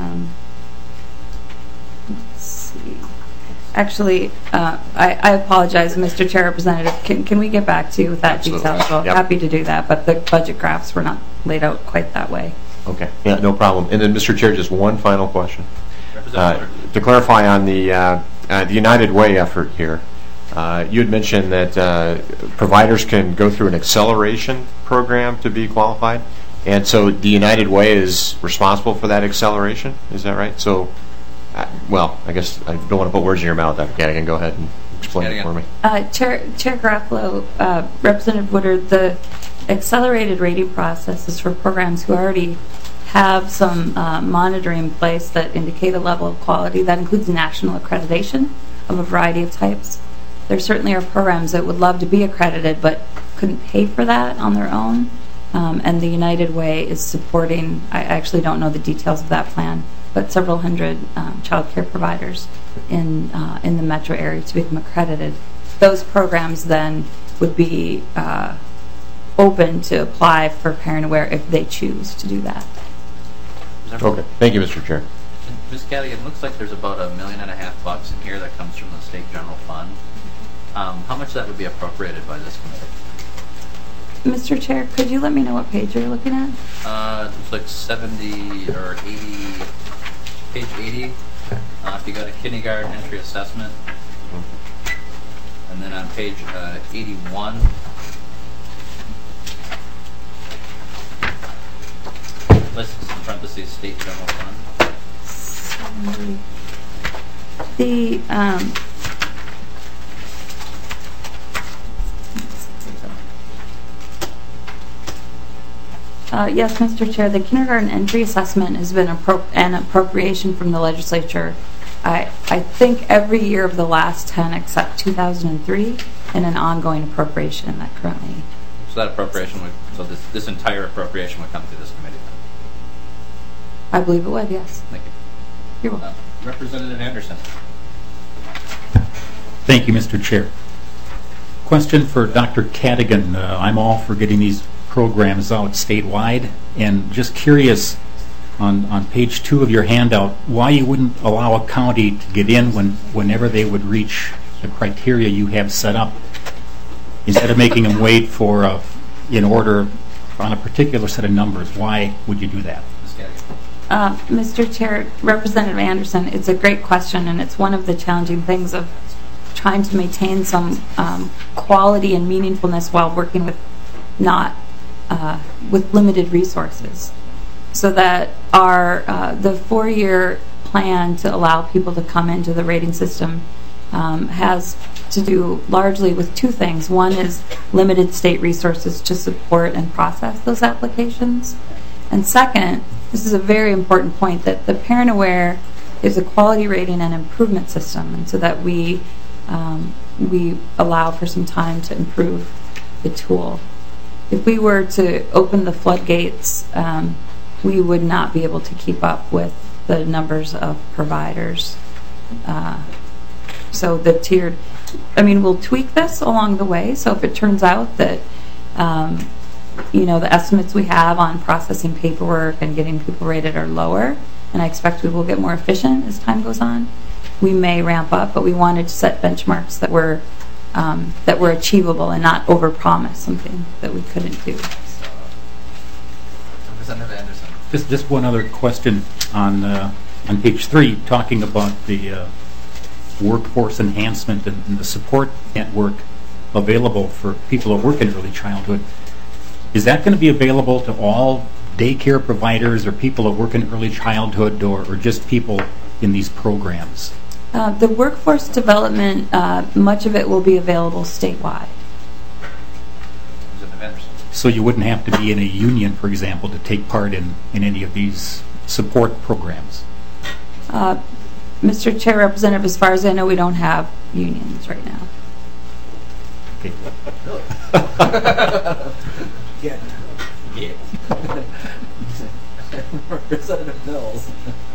Let's see. Actually, I apologize, Mr. Chair, Representative. Can we get back to you with that Absolutely. detail? Well, Yep. happy to do that, but the budget graphs were not laid out quite that way. Okay, yeah, no problem. And then, Mr. Chair, just one final question. To clarify on the United Way effort here, you had mentioned that providers can go through an acceleration program to be qualified, and so the United Way is responsible for that acceleration. Is that right? So, well, I guess I don't want to put words in your mouth. I can go ahead and explain it for me. Chair Garofalo, Representative Woodard, the accelerated rating process is for programs who already have some monitoring in place that indicate a level of quality. That includes national accreditation of a variety of types. There certainly are programs that would love to be accredited but couldn't pay for that on their own. And the United Way is supporting, I actually don't know the details of that plan, but several hundred child care providers in the metro area to become accredited. Those programs then would be open to apply for Parent Aware if they choose to do that. Okay, thank you, Mr. Chair. Ms. Caddy, it looks like there's about $1.5 million in here that comes from the state general fund. How much of that would be appropriated by this committee? Mr. Chair, could you let me know what page you're looking at? It looks like 70 or 80, page 80. If you go to kindergarten entry assessment, and then on page 81, lists in parentheses state general fund. The yes, Mr. Chair, the kindergarten entry assessment has been an appropriation from the legislature. I think every year of the last 10 except 2003, and an ongoing appropriation that currently. So that appropriation would, so this entire appropriation would come through this committee then? I believe it would, yes. Thank you. You're welcome. Representative Anderson. Thank you, Mr. Chair. Question for Dr. Cadigan. I'm all for getting these programs out statewide, and just curious on page 2 of your handout why you wouldn't allow a county to get in whenever they would reach the criteria you have set up, instead of making them wait for in order on a particular set of numbers. Why would you do that? Mr. Chair, Representative Anderson, it's a great question, and it's one of the challenging things of trying to maintain some quality and meaningfulness while working with with limited resources. So that the 4-year plan to allow people to come into the rating system has to do largely with 2 things. One is limited state resources to support and process those applications. And second, this is a very important point, that the Parent Aware is a quality rating and improvement system, and so that we allow for some time to improve the tool. If we were to open the floodgates, we would not be able to keep up with the numbers of providers. So the tiered, we'll tweak this along the way. So if it turns out that the estimates we have on processing paperwork and getting people rated are lower, and I expect we will get more efficient as time goes on, we may ramp up, but we wanted to set benchmarks that were achievable and not overpromise something that we couldn't do. Representative Anderson. Just one other question on page 3, talking about the workforce enhancement and the support network available for people who work in early childhood. Is that going to be available to all daycare providers or people that work in early childhood, or just people in these programs? The workforce development, much of it will be available statewide. So you wouldn't have to be in a union, for example, to take part in any of these support programs? Mr. Chair, Representative, as far as I know, we don't have unions right now. Okay. Representative Mills.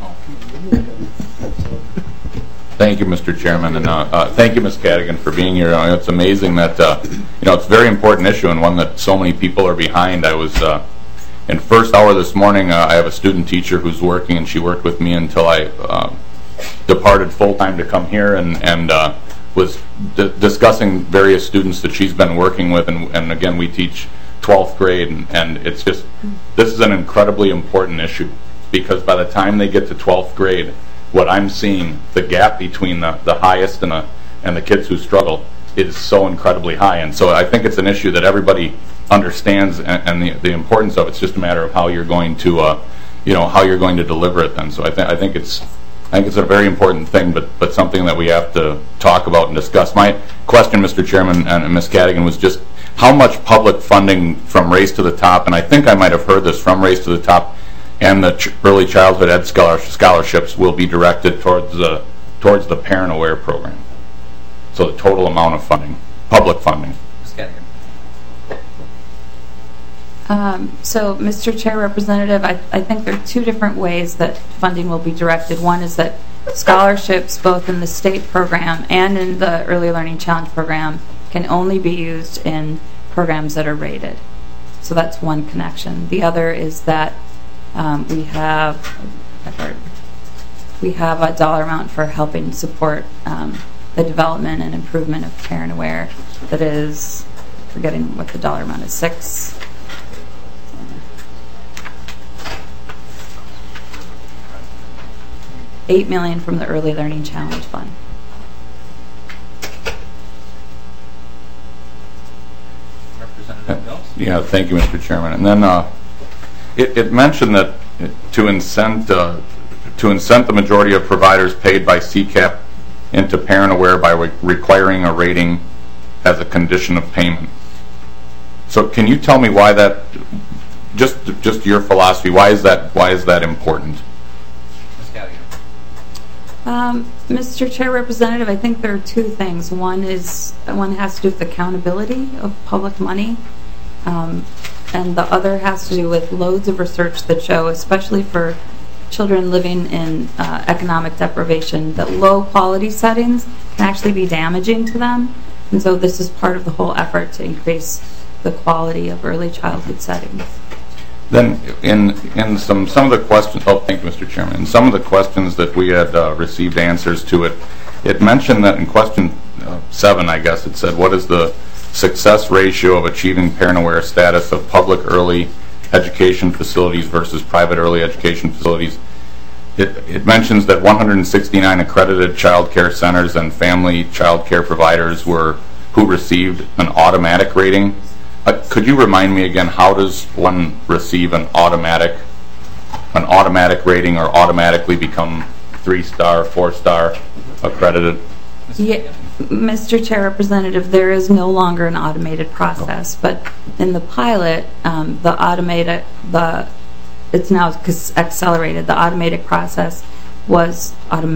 Thank you, Mr. Chairman, and thank you, Ms. Cadigan, for being here. It's amazing that it's a very important issue and one that so many people are behind. I was in first hour this morning. I have a student teacher who's working, and she worked with me until I departed full time to come here, and was discussing various students that she's been working with, and again, we teach 12th grade, and it's just, this is an incredibly important issue, because by the time they get to 12th grade, what I'm seeing, the gap between the highest and the kids who struggle is so incredibly high. And so I think it's an issue that everybody understands, and the importance of it. It's just a matter of how you're going to how you're going to deliver it then. So I think it's a very important thing, but something that we have to talk about and discuss. My question, Mr. Chairman and Ms. Cadigan, was just how much public funding from Race to the Top, and I think I might have heard this, from Race to the Top and the Early Childhood Ed scholarships will be directed towards the Parent Aware program. So the total amount of funding, public funding. Ms. Cadigan. So, Mr. Chair, Representative, I think there are two different ways that funding will be directed. One is that scholarships, both in the state program and in the Early Learning Challenge program, can only be used in programs that are rated. So that's one connection. The other is that we have a dollar amount for helping support the development and improvement of Parent Aware that is, forgetting what the dollar amount is, $8 million from the Early Learning Challenge Fund. Representative Mills? Yeah, thank you, Mr. Chairman. And then it mentioned that to incent the majority of providers paid by CCAP into Parent Aware by requiring a rating as a condition of payment. So can you tell me why that, just your philosophy, why is that important? Mr. Chair, Representative, I think there are two things. One has to do with accountability of public money, and the other has to do with loads of research that show, especially for children living in economic deprivation, that low quality settings can actually be damaging to them. And so this is part of the whole effort to increase the quality of early childhood settings. Then, in some of the questions, thank you, Mr. Chairman. In some of the questions that we had received answers to, it mentioned that in question 7, I guess, it said, what is the success ratio of achieving Parent Aware status of public early education facilities versus private early education facilities? It mentions that 169 accredited child care centers and family child care providers who received an automatic rating. Could you remind me again, how does one receive an automatic rating or automatically become 3-star, 4-star accredited? Yeah, Mr. Chair, Representative, there is no longer an automated process, but in the pilot, it's now accelerated. The automatic process was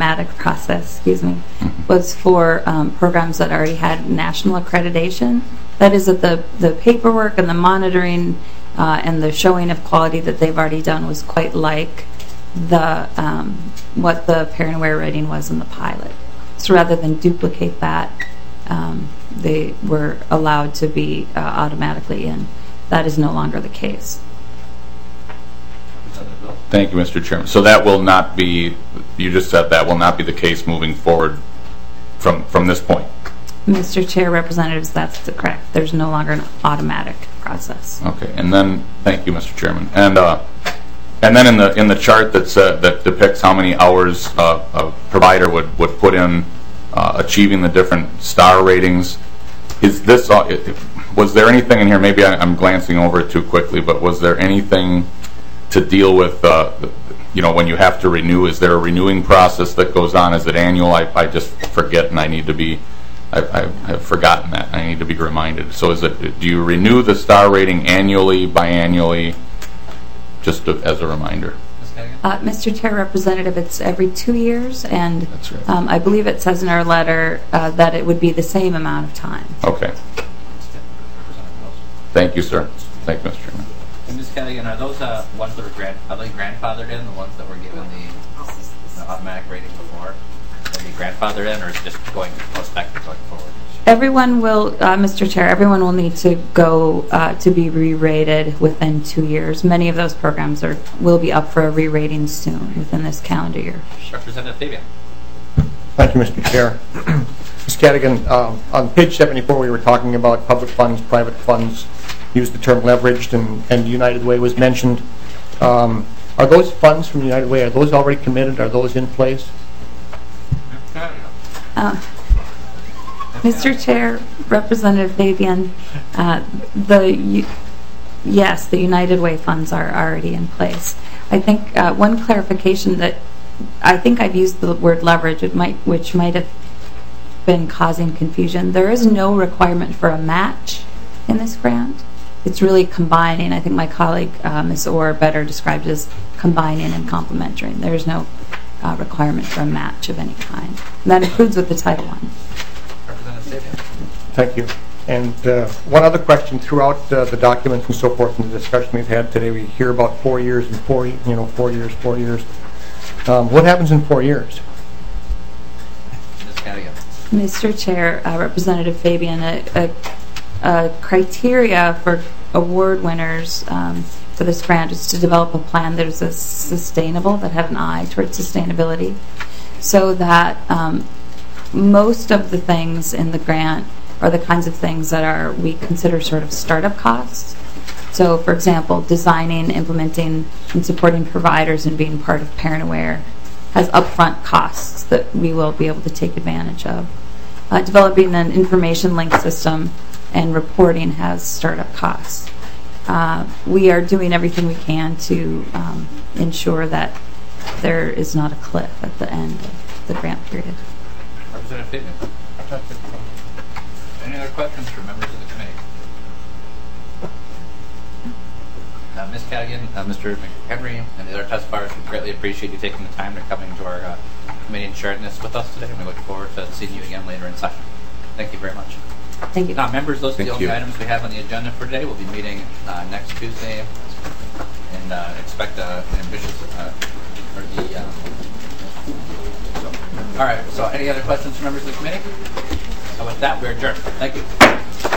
for programs that already had national accreditation. That is that the paperwork and the monitoring and the showing of quality that they've already done was quite like what the Parent Aware rating was in the pilot. So rather than duplicate that, they were allowed to be automatically in. That is no longer the case. Thank you, Mr. Chairman. So that will not be, you just said that will not be the case moving forward from this point? Mr. Chair, Representatives, that's correct. There's no longer an automatic process. Okay, and then, thank you, Mr. Chairman. And then in the chart that depicts how many hours a provider would put in achieving the different star ratings, was there anything in here, maybe I'm glancing over it too quickly, but was there anything to deal with, when you have to renew? Is there a renewing process that goes on? Is it annual? I just forget, and I need to be, I've forgotten that. I need to be reminded. So do you renew the star rating annually, biannually, just as a reminder? Mr. Chair, Representative, it's every 2 years, and that's right. I believe it says in our letter that it would be the same amount of time. Okay. Thank you, sir. Thank you, Mr. Chairman. Cadigan, are those ones that are they grandfathered in, the ones that were given the automatic rating before? Will be grandfathered in, or is it just going prospective going forward? Everyone will, Mr. Chair, everyone will need to go to be re-rated within 2 years. Many of those programs will be up for a re-rating soon, within this calendar year. Representative Fabian. Thank you, Mr. Chair. Ms. Cadigan, on page 74 we were talking about public funds, private funds, used the term leveraged, and United Way was mentioned. Are those funds from United Way, are those already committed? Are those in place? Mr. Chair, Representative Fabian, yes, the United Way funds are already in place. I think one clarification that I think I've used the word leverage, which might have been causing confusion. There is no requirement for a match in this grant. It's really combining. I think my colleague, Ms. Orr, better described it as combining and complementary. There is no requirement for a match of any kind. And that includes with the Title I. Thank you. And one other question. Throughout the documents and so forth in the discussion we've had today, we hear about 4 years and 4 years. What happens in 4 years? Mr. Chair, Representative Fabian, a criteria for award winners for this grant is to develop a plan that is sustainable, that have an eye towards sustainability, so that most of the things in the grant are the kinds of things that we consider sort of startup costs. So, for example, designing, implementing, and supporting providers and being part of Parent Aware has upfront costs that we will be able to take advantage of. Developing an information link system and reporting has startup costs. We are doing everything we can to ensure that there is not a cliff at the end of the grant period. Representative Fabian. Any other questions from members of the committee? Ms. Cadigan, Mr. McHenry, and the other testifiers, we greatly appreciate you taking the time to come into our committee and sharing this with us today, and we look forward to seeing you again later in session. Thank you very much. Thank you. Now, members, those are the only items we have on the agenda for today. We'll be meeting next Tuesday, and expect an ambitious, all right, so any other questions from members of the committee? So with that, we're adjourned. Thank you.